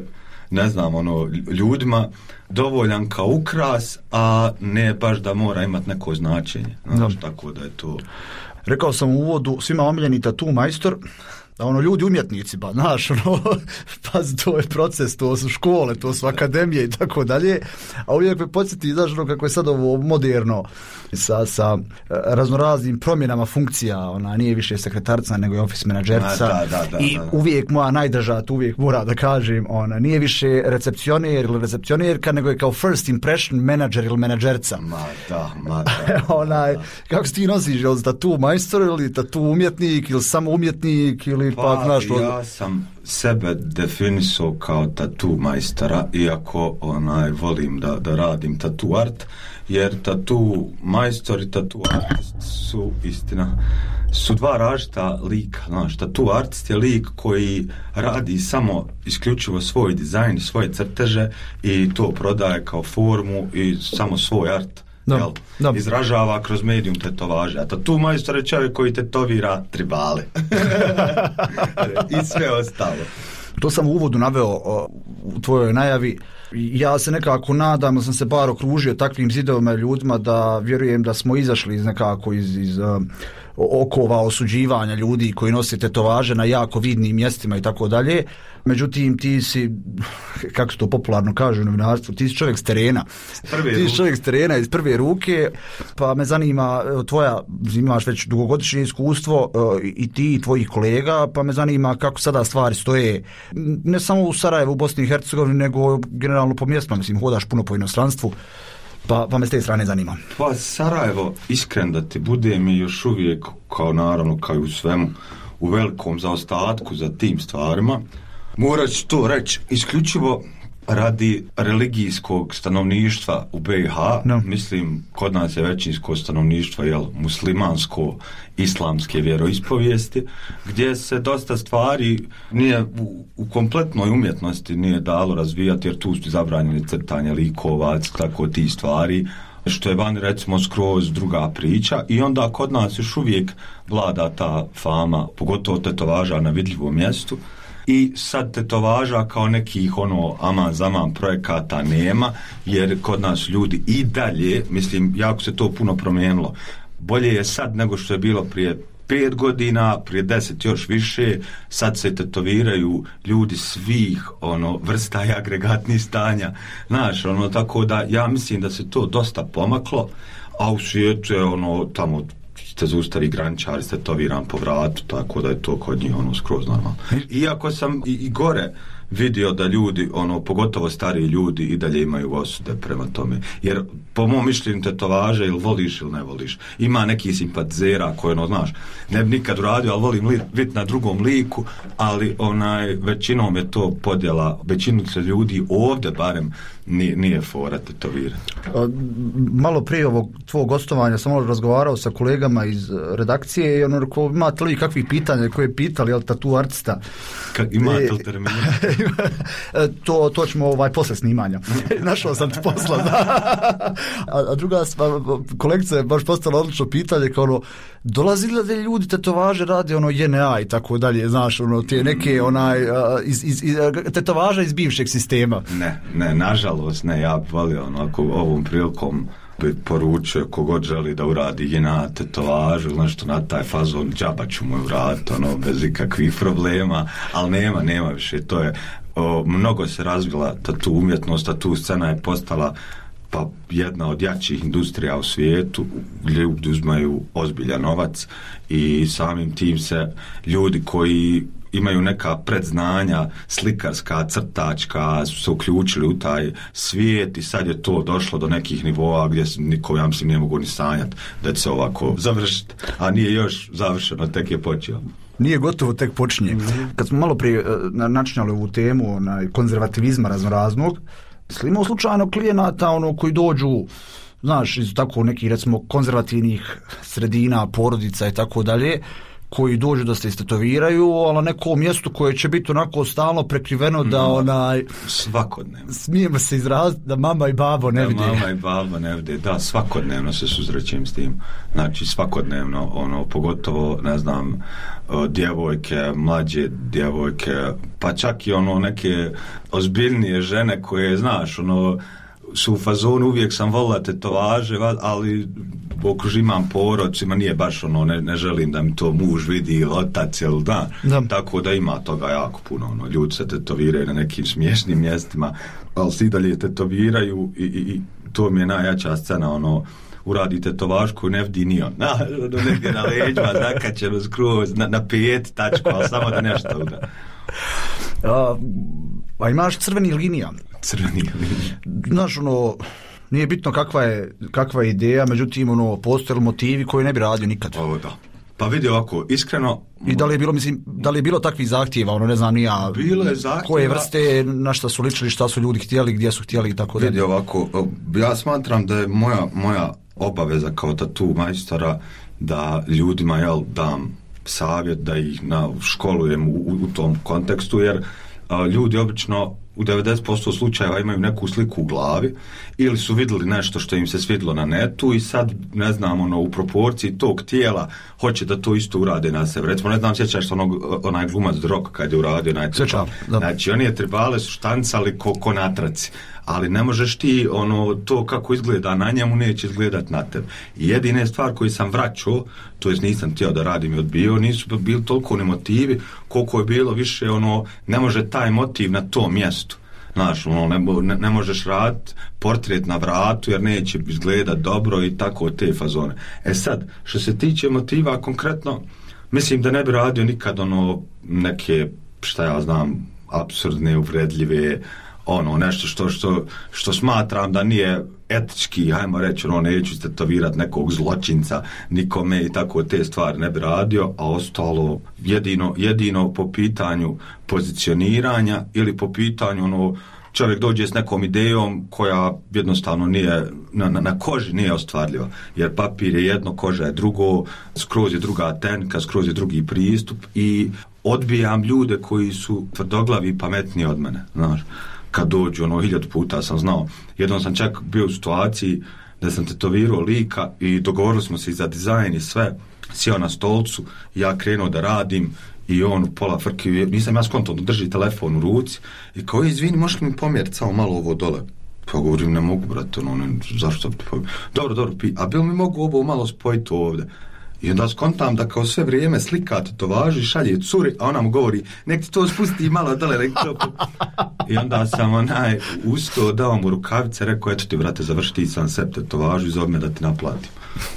ne znam, ono, ljudima dovoljan kao ukras, a ne baš da mora imati neko značenje. Znaš, tako da je to... Rekao sam u uvodu, svima omiljeni tatu majstor, da ono ljudi umjetnici, ba, znaš, ono, pa to je proces, to su škole, to su akademije i tako dalje, a uvijek me podsjeti, znaš, ono, kako je sad ovo moderno sa, sa raznoraznim promjenama funkcija, ona nije više sekretarca, nego je office menadžerica, da, da, da, i da, da. uvijek moja najdržat, uvijek mora da kažem, ona nije više recepcioner ili recepcionerka, nego je kao first impression menadžer ili menadžerca. Ma da, ma da. Onaj, kako se ti nosiš, ili tatu majstor ili tatu umjetnik ili samo umjetnik ili pa, pa znaš, ja sam sebe definisao kao tatu majstora, iako onaj volim da, da radim tatu art, jer tatu majstor i tatu artist su, istina, su dva različita lika. Znaš, tatu artist je lik koji radi samo isključivo svoj dizajn, svoje crteže i to prodaje kao formu i samo svoj art. Da, jel, da. Izražava kroz medijum tetovaže. A tatu majstor je čovjek koji tetovira tribale. I sve ostalo. To sam u uvodu naveo o, u tvojoj najavi. Ja se nekako nadam, sam se bar okružio takvim zidovima ljudima da vjerujem da smo izašli iz nekako iz, iz uh, okova osuđivanja ljudi koji nose tetovaže na jako vidnim mjestima i tako dalje. Međutim, ti si, kako se to popularno kaže u novinarstvu, ti si čovjek s terena. Ti si čovjek s terena iz prve ruke, pa me zanima tvoja, imaš već dugogodišnje iskustvo i ti i tvojih kolega, pa me zanima kako sada stvari stoje, ne samo u Sarajevu, u Bosni i Hercegovini, nego generalno po mjestima, mislim, hodaš puno po inostranstvu. Pa, pa me s te strane zanima. Pa Sarajevo, iskren da ti bude mi još uvijek, kao naravno, kao i u svemu, u velikom zaostatku za tim stvarima. Morat ću to reći isključivo radi religijskog stanovništva u B i H. No. Mislim, kod nas je većinsko stanovništvo, jel, muslimansko, islamske vjeroispovijesti, gdje se dosta stvari nije u, u kompletnoj umjetnosti nije dalo razvijati, jer tu su zabranjeni crtanje likovac, tako ti stvari, što je van, recimo, skroz druga priča. I onda kod nas još uvijek vlada ta fama, pogotovo tetovaža na vidljivom mjestu. I sad tetovaža kao nekih ono aman zaman projekata nema, jer kod nas ljudi i dalje, mislim, jako se to puno promijenilo. Bolje je sad nego što je bilo prije pet godina, prije deset još više. Sad se tetoviraju ljudi svih ono vrsta i agregatnih stanja. Znaš, ono, tako da ja mislim da se to dosta pomaklo, a u svijetu je ono tamo ste zaustavi graničari, ste tetoviran po vratu, tako da je to kod njih ono skroz normalno. Iako sam i, i gore vidio da ljudi, ono, pogotovo stariji ljudi i dalje imaju osude prema tome. Jer po mom mišljenju tetovaže ili voliš ili ne voliš. Ima neki simpatizera koje, ono, znaš, ne bi nikad uradio, ali volim li, biti na drugom liku, ali onaj, većinom je to podjela, većinu se ljudi ovdje barem nije, nije fora tetovirati. Malo prije ovog tvojeg gostovanja sam malo razgovarao sa kolegama iz redakcije i ono rekao, imate li kakvih pitanja koje je pitali, jel tatu artista? Kak, imate li termina? to, to ćemo ovaj posle snimanja. Našao sam ti posla. a, a druga stvar, kolegica je baš postala odlično pitanje, kao ono, dolazi li da ljudi tetovaže radi ono J N A i tako dalje, znaš, ono, te neke onaj, iz, iz, iz, tetovaža iz bivšeg sistema? Ne, ne, nažalost, ne, ja bih volio onako ovom prilikom bi poručio kogod želi da uradi J N A tetovažu ili nešto na taj fazon, džaba ću mu urati, ono, bez ikakvih problema, ali nema, nema više, to je, o, mnogo se razvila tatu umjetnost, tatu scena je postala pa jedna od jačih industrija u svijetu, ljudi uzmaju ozbiljan novac i samim tim se ljudi koji imaju neka predznanja slikarska, crtačka, su se uključili u taj svijet i sad je to došlo do nekih nivoa gdje niko, ja mislim, ne mogu ni sanjati da će se ovako završiti, a nije još završeno, tek je počeo. Nije gotovo, tek počinje. Mm-hmm. Kad smo malo prije načinjali ovu temu onaj, konzervativizma raznoraznog, imamo slučajno klijenata ono, koji dođu, znaš, iz tako nekih recimo konzervativnih sredina, porodica i tako dalje, koji dođu da se istetoviraju, ali na nekom mjestu koje će biti onako stalno prekriveno da no, onaj... Svakodnevno. Smijemo se izraziti da mama i babo ne vide. Da mama i babo ne vide, da, svakodnevno se susrećem s tim. Znači svakodnevno, ono, pogotovo, ne znam, djevojke, mlađe djevojke, pa čak i ono neke ozbiljnije žene koje, znaš, ono, su u fazonu, uvijek sam volila tetovaže, ali okruž imam porod, ima nije baš ono, ne, ne želim da mi to muž vidi ili otac, ili da. da. Tako da ima toga jako puno, ono, ljudi se tetoviraju na nekim smiješnim mjestima, ali svi dalje tetoviraju i, i, i to mi je najjača scena, ono, uradi tetovaž koju ne vidi ni on. Na, negdje na leđima, zakačeno skroz, na, na pet tačku, ali samo da nešto uda. A, a imaš crveni linija? Crveni linija. Znaš, ono, nije bitno kakva je, kakva je ideja, međutim, ono, postoje motivi koji ne bi radio nikad. Ovo da. Pa vidi ovako, iskreno... I da li je bilo, mislim, da li je bilo takvih zahtjeva, ono, ne znam, nija... Bilo je zahtjeva... Koje vrste, na šta su ličili, šta su ljudi htjeli, gdje su htjeli i tako da... Vidi ovako, ja smatram da je moja, moja obaveza kao tatu majstora da ljudima, jel, dam savjet, da ih na, školujem u, u tom kontekstu, jer a, ljudi obično u devedeset posto slučajeva imaju neku sliku u glavi ili su vidjeli nešto što im se svidjelo na netu i sad, ne znam, ono, u proporciji tog tijela hoće da to isto urade na sebe. Recimo, ne znam, sjećaš onog, onaj glumac Drog kad je uradio onaj tribal. Znači, oni je tribale su štancali ko, ko na traci. Ali ne možeš ti, ono, to kako izgleda na njemu neće izgledat na tebi. I jedine stvar koju sam vraćao, to jest nisam htio da radim i odbio, nisu bili toliko ni motivi koliko je bilo više, ono, ne može taj motiv na tom mjestu. Znaš, ono, ne, ne, ne možeš raditi portret na vratu jer neće izgledat dobro i tako te fazone. E sad, što se tiče motiva konkretno, mislim da ne bi radio nikad ono neke, šta ja znam, apsurdne, uvredljive, ono, nešto što, što, što smatram da nije etički, hajmo reći, ono, neću tetovirat nekog zločinca nikome i tako te stvari ne bi radio, a ostalo jedino, jedino po pitanju pozicioniranja ili po pitanju, ono, čovjek dođe s nekom idejom koja jednostavno nije, na, na, na koži nije ostvarljiva, jer papir je jedno, koža je drugo, skroz je druga tenka, skroz je drugi pristup i odbijam ljude koji su tvrdoglavi i pametniji od mene, znaš. Kad dođu, ono, hiljadu puta sam znao. Jednom sam čak bio u situaciji da sam tetovirao lika i dogovorili smo se i za dizajn i sve. Sjeo na stolcu, ja krenuo da radim i on u pola frke, nisam ja skontom da drži telefon u ruci i kao, izvini, možeš li mi pomjeriti samo malo ovo dole? Pa govorim, ne mogu, brate, ono, ne, zašto? Dobro, dobro, pi, a bil mi mogu ovo malo spojiti ovdje? I onda skontam da kao sve vrijeme slika tetovaži, šalje curi, a ona mu govori, nek ti to spusti malo dole, nek to... I onda sam onaj ustao, dao mu rukavice, rekao, eto ti, brate, završi ti sam sebi tetovažu i zove me da ti naplatim.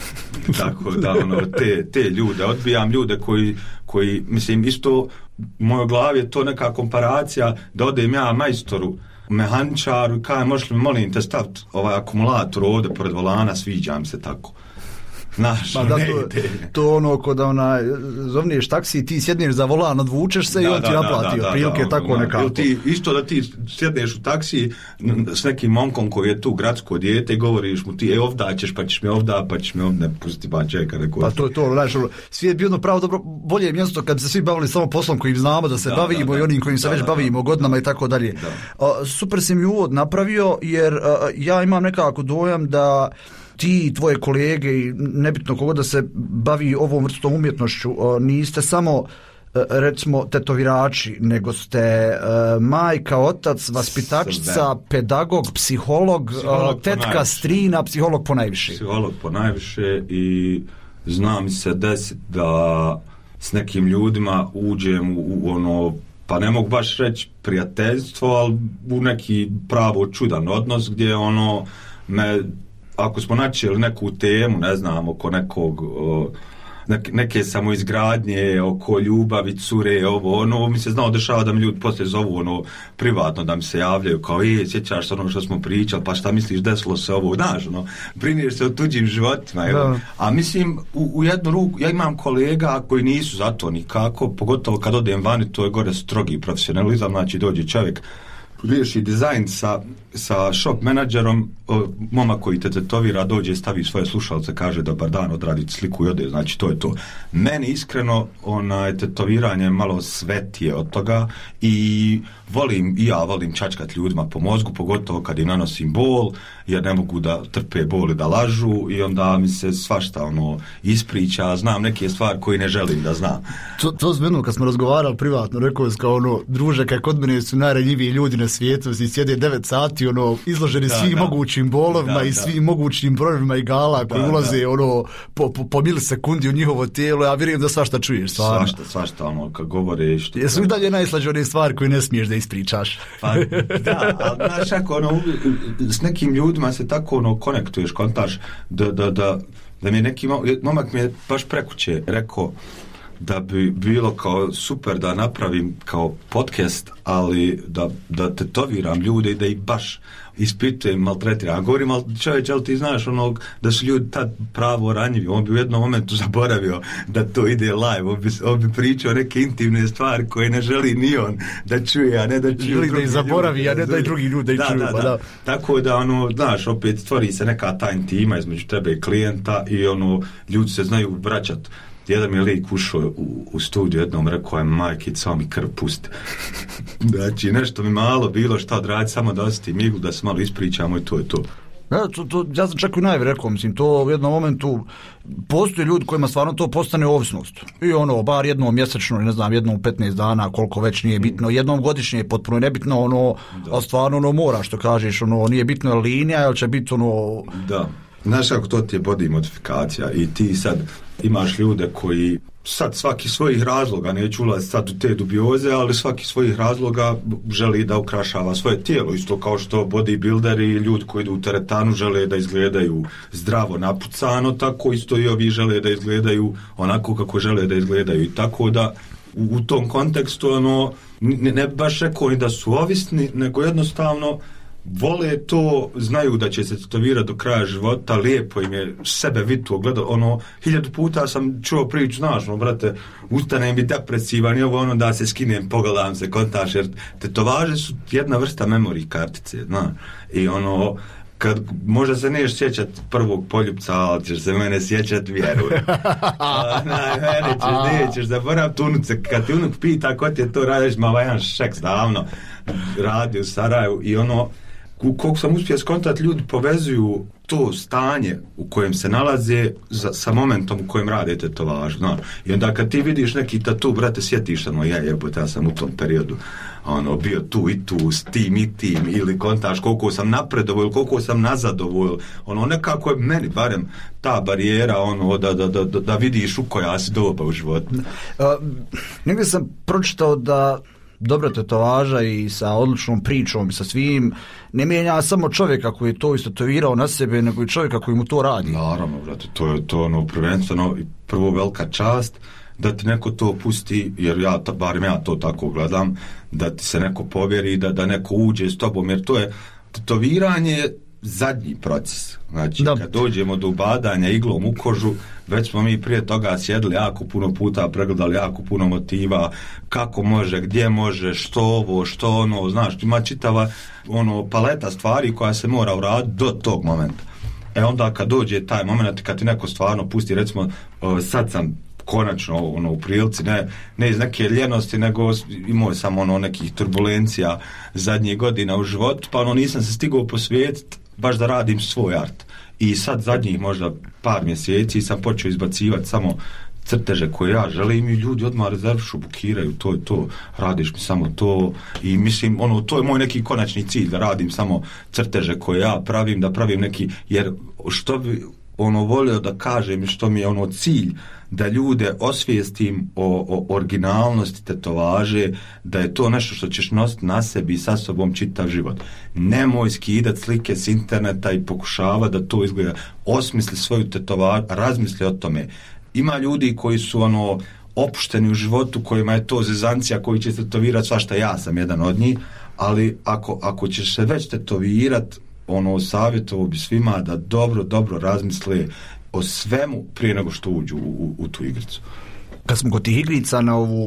Tako da, ono, te, te ljude, odbijam ljude koji, koji, mislim, isto u mojoj glavi je to neka komparacija da odem ja majstoru, mehaničaru i kajem, možeš li mi, molim te, staviti ovaj akumulator ovdje pored volana, sviđam se tako. Znaš, pa da, to, to ono kod ona zovniješ taksi, ti sjedneš za volan, odvučeš se da, i on ti naplati otprilike tako da, nekako. Ti, isto da ti sjedneš u taksi s nekim momkom koji je tu gradsko dijete i govoriš mu ti, e ovda ćeš, pa ćeš mi ovda, pa ćeš mi ovdje, pusti pa čeka neko. Pa to je to, znaš, svijet bi jedno pravo dobro, bolje mjesto kad se svi bavili samo poslom kojim znamo da se da, bavimo da, i onim kojim se da, već da, bavimo godinama i tako dalje. Super si mi uvod napravio jer uh, ja imam nekako dojam da ti i tvoje kolege i nebitno kogo da se bavi ovom vrstom umjetnošću, niste samo recimo tetovirači, nego ste majka, otac, vaspitačica, pedagog, psiholog, psiholog tetka, strina, psiholog ponajviše. Psiholog ponajviše i zna mi se desiti da s nekim ljudima uđem u, u ono, pa ne mogu baš reći prijateljstvo, ali u neki pravo čudan odnos gdje ono me, ako smo načeli neku temu, ne znam, oko nekog, o, neke, neke samoizgradnje, oko ljubavi, cure, ovo, ono, mi se znao dešava da mi ljudi poslije zovu, ono, privatno da mi se javljaju, kao, je, sjećaš se ono što smo pričali, pa šta misliš, desilo se ovo, znaš, ono, brineš se o tuđim životima, evo. A mislim, u, u jednu ruku, ja imam kolega koji nisu za to nikako, pogotovo kad odem vani, to je gore strogi profesionalizam, znači dođe čovjek, riješi dizajn sa, sa shop menadžerom, momak koji te tetovira dođe, stavi svoje slušalce, kaže dobar dan, odradi sliku i ode, znači to je to. Meni iskreno onaj tetoviranje malo svetije od toga i volim, i ja volim čačkat ljudima po mozgu, pogotovo kad im nanosim bol, jer ne mogu da trpe bol i da lažu i onda mi se svašta ono ispriča, znam neke stvari koje ne želim da znam. To, to smo jednom kad smo razgovarali privatno, rekao je kao ono, druže, kaj kod mene su najranjiviji ljudi na svijetu, i sjede devet sati, ono, izloženi da, svim da. mogućim bolovima da, i svim da. mogućim brojevima igala koji da, ulaze, da. ono, po, po, po milisekundi u njihovo tijelo, ja vjerujem da svašta čuješ, stvarno. Svašta, svašta, ono, kad govore što... Jesu i dalje najslađe one stvari koje ne smiješ da ispričaš. Pa, da, ali, znaš, ako, ono, s nekim ljudima se tako, ono, konektuješ, kontaš, da, da, da, da mi je neki momak mi je baš prekuće rekao da bi bilo kao super da napravim kao podcast, ali da, da tetoviram ljude i da ih baš ispitujem, maltretiram. Govorim, ali čovječ, ali ti znaš onog da su ljudi tad pravo ranjivi, on bi u jednom momentu zaboravio da to ide live, on bi, on bi pričao neke intimne stvari koje ne želi ni on da čuje, a ne da čuje želi da ih zaboravi, ljudi, a ne da i drugi ljudi da ih čuju. Da, da, da. Tako da, ono, znaš, opet stvori se neka ta intima između tebe i klijenta i ono, ljudi se znaju vraćati. Jedan mi je lik ušao u, u studiju, jednom rekao je, majke, samo mi krv pusti. Znači, nešto mi malo bilo šta odraditi, samo da osjetim iglu, da se malo ispričamo i to je to. Ja, to, to, ja sam čak i najvi rekao, mislim, to u jednom momentu postoje ljudi kojima stvarno to postane ovisnost. I ono, bar jednom mjesečno, ne znam, jednom u petnaest dana, koliko već nije bitno, jednom godišnje je potpuno nebitno, ono, a stvarno ono mora, što kažeš, ono, nije bitno linija, ili će biti ono... Da. Znaš, ako to ti je body modifikacija i ti sad imaš ljude koji sad svaki svojih razloga, neću ulaziti sad u te dubioze, ali svaki svojih razloga želi da ukrašava svoje tijelo, isto kao što bodybuilderi i ljudi koji idu u teretanu žele da izgledaju zdravo napucano, tako isto i ovi žele da izgledaju onako kako žele da izgledaju i tako da u, u tom kontekstu ono, ne, ne baš rekao ni da su ovisni, nego jednostavno vole to, znaju da će se tetovirati do kraja života, lijepo im je sebe vitu gledao, ono, hiljadu puta sam čuo priču, znaš, no, brate, ustanem i depresivan i ovo, ono, da se skinem, pogledam se, kontaš, jer tetovaže su jedna vrsta memory kartice, znaš, i ono, kad možda se neš sjećat prvog poljupca, ali ćeš se mene sjećat, vjeruj. Mene ćeš, nećeš zaboraviti unuce, kad ti unuk pita ko ti je to radiš, ma vajan šeks davno radi u Sarajevu i ono, koliko sam uspio skontati, ljudi povezuju to stanje u kojem se nalaze za, sa momentom u kojem rade tetovažu, znaš. I onda kad ti vidiš neki tatu, brate, sjetiš ono, ja jebote, ja sam u tom periodu ono, bio tu i tu, s tim i tim, ili kontaš koliko sam napredovao ili koliko sam nazadovao, ono, nekako je meni barem ta barijera, ono, da, da, da, da vidiš u koja si doba u životu. Uh, negdje sam pročitao da dobra tetovaža i sa odličnom pričom i sa svim ne mijenja samo čovjeka koji je to istetovirao na sebe, nego i čovjeka koji mu to radi. Naravno, brate, to je to ono prvenstveno prvo velika čast da ti neko to pusti, jer ja, barem ja to tako gledam, da ti se neko povjeri, da, da neko uđe s tobom, jer to je tetoviranje zadnji proces. Znači, da. Kad dođemo do ubadanja iglom u kožu, već smo mi prije toga sjedli jako puno puta, pregledali jako puno motiva, kako može, gdje može, što ovo, što ono, znaš, ima čitava ono, paleta stvari koja se mora uraditi do tog momenta. E onda kad dođe taj moment, kad ti neko stvarno pusti, recimo, sad sam konačno ono, u prilici, ne, ne iz neke ljenosti, nego imao sam ono, nekih turbulencija zadnjih godina u životu, pa ono, nisam se stigao posvetiti baš da radim svoj art. I sad zadnjih možda par mjeseci sam počeo izbacivati samo crteže koje ja želim i ljudi odmah rezervišu, bukiraju, to je to, radiš mi samo to i mislim, ono, to je moj neki konačni cilj, da radim samo crteže koje ja pravim, da pravim neki, jer što bi ono volio da kažem, što mi je ono cilj, da ljude osvijestim o, o originalnosti tetovaže, da je to nešto što ćeš nositi na sebi i sa sobom čitav život. Nemoj skidat slike s interneta i pokušava da to izgleda. Osmisli svoju tetovažu, razmisli o tome. Ima ljudi koji su ono opušteni u životu, kojima je to zezancija, koji će tetovirati svašta, ja sam jedan od njih, ali ako, ako ćeš se već tetovirati, ono, savjetovo bi svima da dobro, dobro razmisle o svemu prije nego što uđu u, u, u tu igricu. Kad smo kod tih igrica na ovu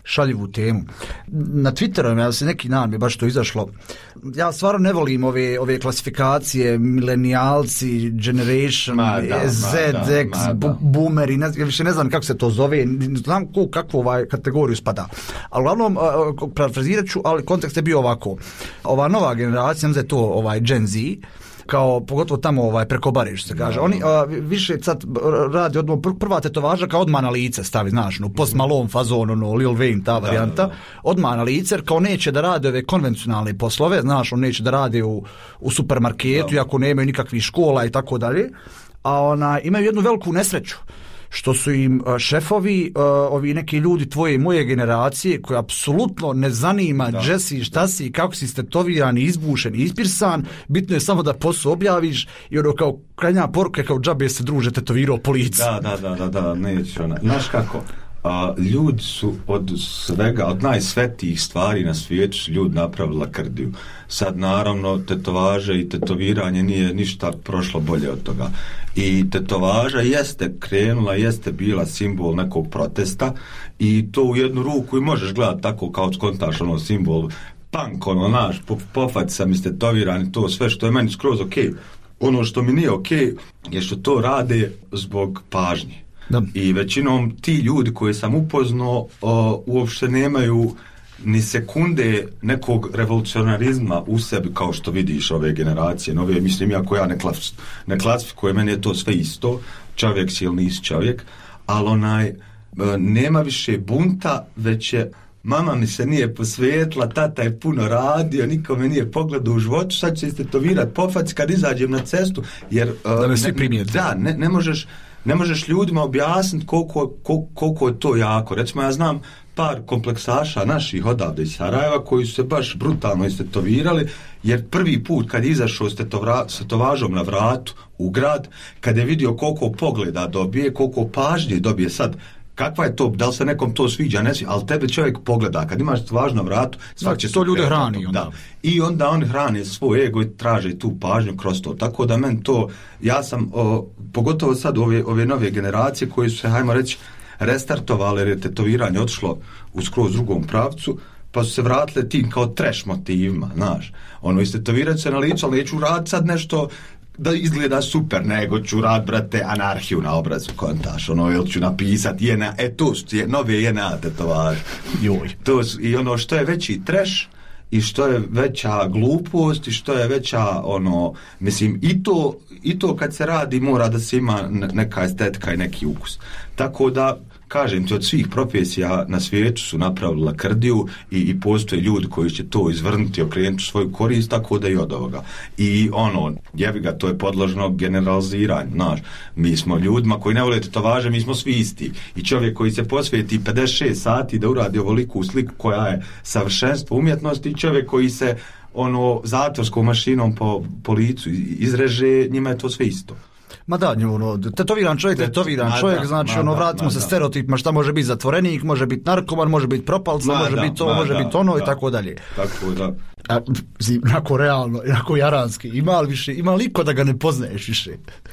šaljivu temu. Na Twitteru ja se neki dan mi baš to izašlo. Ja stvarno ne volim ove, ove klasifikacije milenijalci, generation, ma da, Z, ma da, X, ma da. boomeri, ne, više ne znam kako se to zove, znam ko, kakvu ovaj kategoriju spada. Ali uglavnom, parafrazirat ću, ali kontekst je bio ovako. Ova nova generacija, da je to ovaj Gen Z, kao pogotovo tamo ovaj preko bare što se kaže. Oni a, više sad radi odmah prva tetovaža kao odmah na lice stavi, znaš, no Post Malone fazon, ono Lil Wayne ta varijanta, da, da, da. Odmah na lice, kao neće da rade ove konvencionalne poslove, znaš, on neće da rade u, u supermarketu, da. Iako nemaju nikakvih škola i tako dalje. A ona imaju jednu veliku nesreću, što su im šefovi, uh, ovi neki ljudi tvoje i moje generacije, koje apsolutno ne zanima da. Gdje si, šta si, kako si stetoviran, izbušen, ispirsan, bitno je samo da posao objaviš i ono kao krajnja poruka kao džabe se druže tetovirao policiju. Da, da, da, da, da, neću ona. Znaš kako, a, ljudi su od svega, od najsvetijih stvari na svijetu su ljudi napravili lakrdiju. Sad naravno tetovaže i tetoviranje nije ništa prošlo bolje od toga. I tetovaža jeste krenula, jeste bila simbol nekog protesta i to u jednu ruku i možeš gledati tako kao skontaš ono simbol punk, ono naš, pofać sam istetoviran i to sve što je meni skroz ok. Ono što mi nije ok je što to rade zbog pažnje. Da. I većinom ti ljudi koje sam upoznao o, uopšte nemaju ni sekunde nekog revolucionarizma u sebi kao što vidiš ove generacije nove, mislim iako ja ne, klas, ne klasifikujem, meni je to sve isto, čovjek si ili nisi čovjek, ali onaj nema više bunta, već je mama mi se nije posvetila, tata je puno radio, nikome nije pogledao u životu, sad će istetovirat pofac kad izađem na cestu, jer da me svi primijete. Da, ne, ne možeš ne možeš ljudima objasniti koliko, koliko, koliko je to jako. Recimo ja znam par kompleksaša naših odavde iz Sarajeva koji su se baš brutalno istetovirali, jer prvi put kad je izašao s tetovažom na vratu u grad, kad je vidio koliko pogleda dobije, koliko pažnje dobije sad, kakva je to, da li se nekom to sviđa, ne sviđa, ali tebe čovjek pogleda, kad imaš tetovažu na vratu, svak će to ljude hrani. Da. I onda oni hrane svoj ego i traže tu pažnju kroz to. Tako da men to, ja sam, o, pogotovo sad ove, ove nove generacije koje su se, hajmo reći, restartovali jer je tetoviranje otišlo u skroz drugom pravcu, pa su se vratile tim kao trash motivima, znaš. Ono, istetovirati se na licu, ali neću raditi sad nešto da izgleda super, nego ću rad, brate, anarhiju na obrazu, kontaš, ono, ili ću napisat jena, e, to su je, nove jena tetovaže. Joj. To su, i ono, što je veći trash, i što je veća glupost, i što je veća, ono, mislim, i to, i to kad se radi mora da se ima neka estetika i neki ukus. Tako da, kažem ti, od svih profesija na svijetu su napravili lakrdiju i, i postoje ljudi koji će to izvrnuti, okrenuti svoju korist, tako da i od ovoga. I ono, jebi ga, to je podložno generaliziranju, znaš. Mi smo ljudima koji ne vole tetovaže, mi smo svi isti. I čovjek koji se posveti pedeset šest sati da uradi ovoliku sliku koja je savršenstvo umjetnosti, i čovjek koji se ono zatvorskom mašinom po, po licu izreže, njima je to sve isto. Ma da, ono, tetoviran čovjek, tetoviran ma čovjek, da, znači, ma ono, vratimo se stereotipima, šta može biti zatvorenik, može biti narkoman, može biti propalca, ma može biti to, može biti ono da, i tako dalje. Tako da. A, onako realno, onako jaranski, ima li više, ima li iko da ga ne poznaješ više?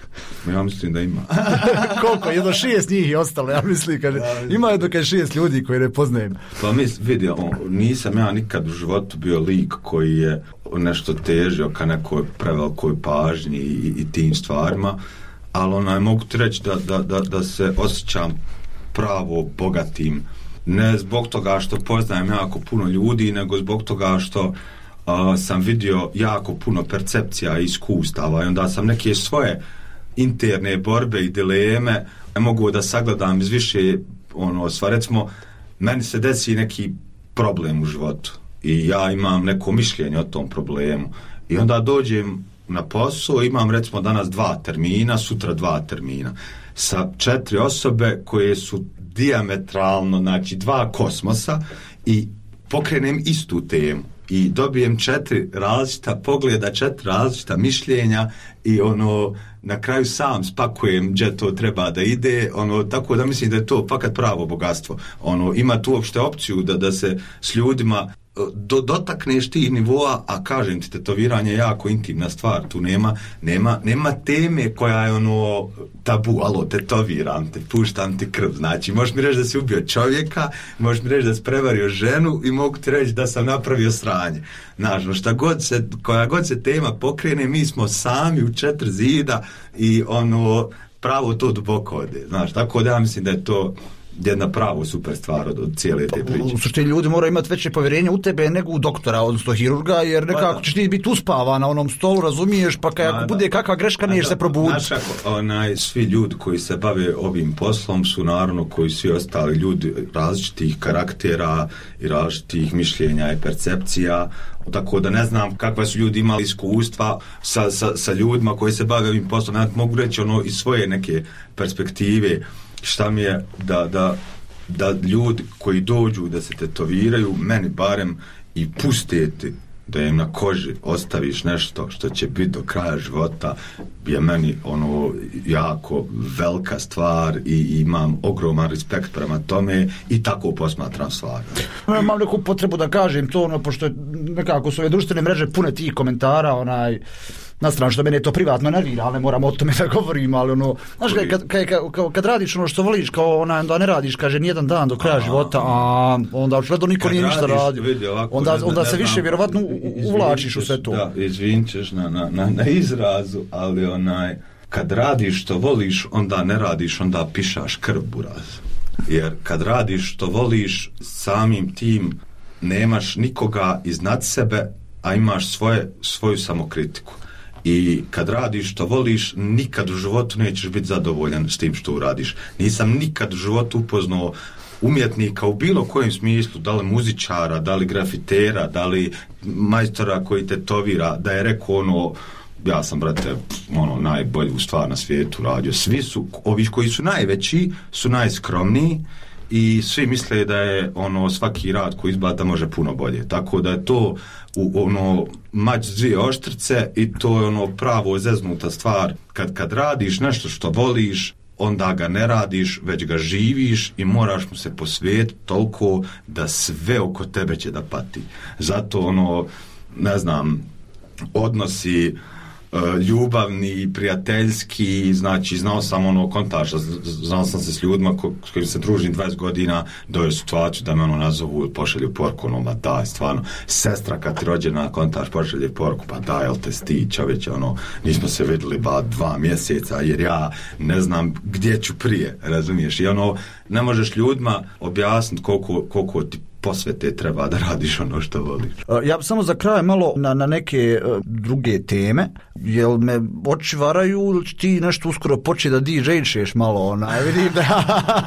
Ja mislim da ima. Koliko? Jedno šest njih je ostalo, ja mislim, kaže, ima jedno kaj šest ljudi koji ne poznajem. Pa mi, vidi, nisam ja nikad u životu bio lik koji je nešto težio ka nekoj prevelikoj pažnji i, i tim stvarima, ali onaj, mogu ti reći da, da, da, da se osjećam pravo bogatim, ne zbog toga što poznajem jako puno ljudi, nego zbog toga što uh, sam vidio jako puno percepcija i iskustava i onda sam neke svoje interne borbe i dileme ne mogu da sagledam iz više, ono, sva, recimo, meni se desi neki problem u životu i ja imam neko mišljenje o tom problemu i onda dođem na posao, imam recimo danas dva termina, sutra dva termina sa četiri osobe koje su dijametralno, znači dva kosmosa, i pokrenem istu temu i dobijem četiri različita pogleda, četiri različita mišljenja i ono, na kraju sam spakujem gdje to treba da ide, ono, tako da mislim da je to fakat pravo bogatstvo. Ono, ima tu uopšte opciju da, da se s ljudima do, dotakneš ti nivoa, a kažem ti, tetoviranje je jako intimna stvar, tu nema, nema, nema teme koja je ono tabu, alo, tetoviram te, puštam ti krv, znači, možeš mi reći da si ubio čovjeka, možeš mi reći da si prevario ženu i mogu ti reći da sam napravio sranje. Znaš, šta god se, koja god se tema pokrene, mi smo sami u četiri zida i ono, pravo to duboko ode, znaš, tako da ja mislim da je to jedna pravo super stvar od, od cijele te priče. U suštini ljudi moraju imati veće povjerenje u tebe nego u doktora, odnosno hirurga, jer nekako ćeš ti biti uspavan na onom stolu, razumiješ, pa kaj, ako bude kakva greška, niješ se probuditi. Znaš kako, onaj, svi ljudi koji se bave ovim poslom su naravno koji svi ostali ljudi različitih karaktera i različitih mišljenja i percepcija, tako da ne znam kakva su ljudi imali iskustva sa, sa, sa ljudima koji se bave ovim poslom. Ja mogu reći ono iz svoje neke perspektive šta mi je da, da, da ljudi koji dođu da se tetoviraju, meni barem, i pustiti da im na koži ostaviš nešto što će biti do kraja života, je meni ono jako velika stvar i imam ogroman respekt prema tome i tako posmatram stvar. Imam neku potrebu da kažem to, ono, pošto nekako su ove društvene mreže pune tih komentara, onaj, na stranu što mene to privatno nervira, ali ne moram o tome da govorim, ali ono, znaš, kad, kad, kad, kad radiš ono što voliš, kao ona, onda ne radiš, kaže, nijedan dan do kraja a, života, a onda očigledno niko nije ništa radio. Onda, onda ne, se ne više znam, vjerovatno uvlačiš u sve to. Da, izvinčeš na, na, na, na izrazu, ali onaj, kad radiš što voliš, onda ne radiš, onda pišaš krv, buraz. Jer kad radiš što voliš, samim tim nemaš nikoga iznad sebe, a imaš svoje, svoju samokritiku. I kad radiš što voliš, nikad u životu nećeš biti zadovoljan s tim što uradiš. Nisam nikad u životu upoznao umjetnika u bilo kojem smislu, da li muzičara, da li grafitera, da li majstora koji tetovira, da je rekao ono, ja sam, brate, ono, najbolju stvar na svijetu radio. Svi su, ovi koji su najveći, su najskromniji i svi misle da je ono svaki rad koji izbata može puno bolje. Tako da je to u ono mač dvije oštrice i to je ono pravo zeznuta stvar. Kad, kad radiš nešto što voliš, onda ga ne radiš, već ga živiš i moraš mu se posvetiti toliko da sve oko tebe će da pati. Zato ono, ne znam, odnosi ljubavni, prijateljski, znači znao sam ono kontaža, znao sam se s ljudima ko, s kojim se družim dvadeset godina, dođe situaciju da me ono nazovu ili pošalju porku, ono, ma daj, stvarno, sestra kad ti rođena kontaž pošalje porku, pa daj, jel te sti, čoveče, ono, nismo se vidjeli ba dva mjeseca, jer ja ne znam gdje ću prije, razumiješ, i ono, ne možeš ljudima objasniti koliko, koliko ti posvete treba da radiš ono što voliš. Ja samo za kraj malo na, na neke uh, druge teme. Jel me oči varaju ili ti nešto uskoro počne da di džejčeš malo, onaj, vidim da...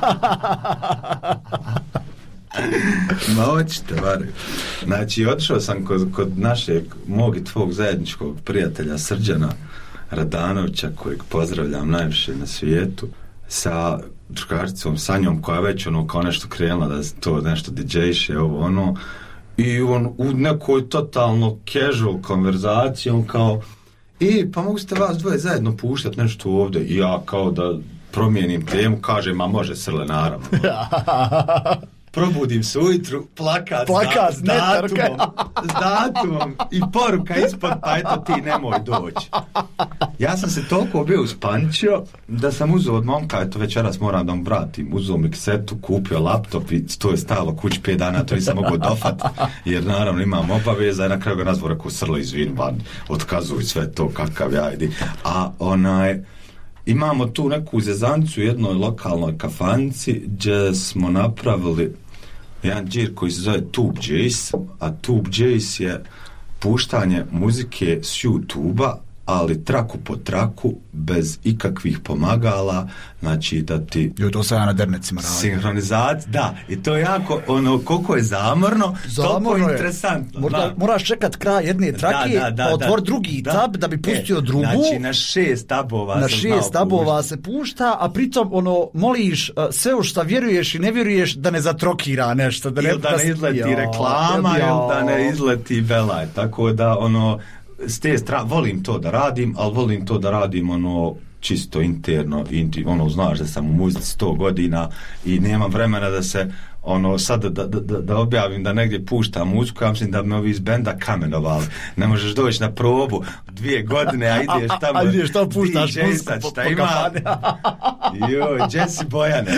Ma očite varaju. Znači, otišao sam kod, kod našeg, mog i tvog zajedničkog prijatelja Srđana Radanovića, kojeg pozdravljam najviše na svijetu, sa drugaricom Sanjom koja već ono kao nešto krenula da to nešto didžejše ovo ono i on u nekoj totalno casual konverzaciji on kao i pa mogu ste vas dvoje zajedno puštati nešto ovdje i ja kao da promijenim temu kažem ma može Srle naravno. Probudim se ujutru, plakat, plakat s datumom, s datumom i poruka ispod, pa eto ti nemoj doći. Ja sam se toliko bio uspančio da sam uzeo od momka, eto večeras moram da mu vratim, uzeo miksetu, kupio laptop i to je stajalo kući pet dana, to nisam mogao dofat, jer naravno imam obaveza i na kraju ga nazvao rekao Srlo izvin, van, otkazuj sve to kakav ja idi. A onaj... Imamo tu neku zezancu u jednoj lokalnoj kafanci gdje smo napravili jedan džir koji se zove Tube Jazz, a Tube Jazz je puštanje muzike s YouTube-a, ali traku po traku, bez ikakvih pomagala, znači da ti... Jo, to sam ja na dernecima radio. Sinhronizacija, da, i to je jako, ono, koliko je zamorno, toliko je interesantno. Mora, moraš čekat kraj jedne trake, da, da, da, pa otvor drugi da, tab da bi pustio e, drugu. Znači, na šest tabova na šest tabova se pušta, a pritom, ono, moliš uh, sve u šta vjeruješ i ne vjeruješ da ne zatrokira nešto. Da ne, ili da ne izleti ja, reklama, ja, ili da ne izleti belaj, tako da, ono... S te strane, volim to da radim, ali volim to da radim ono čisto interno, inti, ono, znaš da sam u muzici sto godina i nemam vremena da se ono, sad da, da, da, da objavim da negdje puštam muziku, ja mislim da me ovi iz benda kamenovali. Ne možeš doći na probu dvije godine, a ideš tamo. A ideš tamo puštaš muziku po, šta po ima? Joj, Jesse Bojane.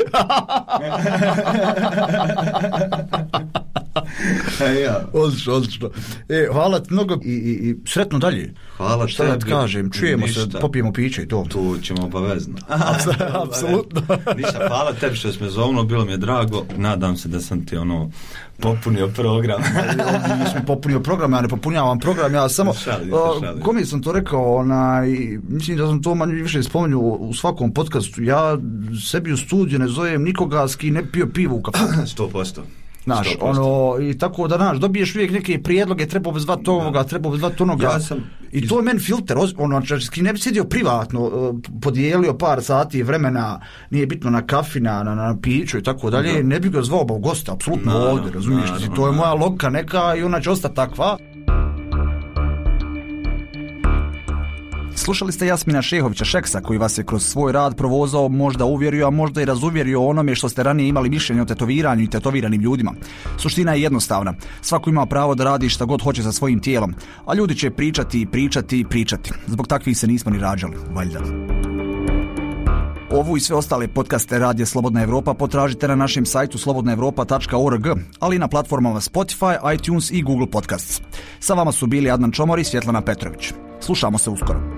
Ja. Odlično, odlično. E, hvala ti mnogo i, i, i sretno dalje. Hvala šta da ti kažem, čujemo ništa. Se, popijemo piće i to. Tu ćemo obavezno. Apsolutno. Ništa, hvala tebi što si me zovno, bilo mi je drago. Nadam se da sam ti ono popunio program. Nisam popunio program, ja ne popunjavam program, ja samo šalim, šalim. Kome sam to rekao, onaj, mislim da sam to manje više spomenuo u svakom podcastu, ja sebi u studiju ne zovem nikoga s kim ne pio pivo u kafanu. sto posto. Znaš, ono, i tako da, znaš, dobiješ uvijek neke prijedloge, treba bi zvati ovoga, treba bi zvati onoga. Ja sam... I to je meni filter, ono, znači, ne bi sjedio privatno, podijelio par sati vremena, nije bitno na kafi, na, na, na piću i tako dalje, da. Ne bi ga zvao u gosta, apsolutno no, ovdje, razumiješ, no, no, to je moja logika neka i ona će ostati takva. Slušali ste Jasmina Šehovića Šeksa, koji vas je kroz svoj rad provozao, možda uvjerio, a možda i razuvjerio onome što ste ranije imali mišljenje o tetoviranju i tetoviranim ljudima. Suština je jednostavna. Svako ima pravo da radi šta god hoće sa svojim tijelom, a ljudi će pričati, pričati, pričati. Zbog takvih se nismo ni rađali, valjda. Ovu i sve ostale podcaste Radija Slobodna Evropa potražite na našem sajtu slobodna evropa tačka org, ali i na platformama Spotify, iTunes i Google Podcasts. Sa vama su bili Adnan Čomor i Svjetlana Petrović. Slušamo se uskoro.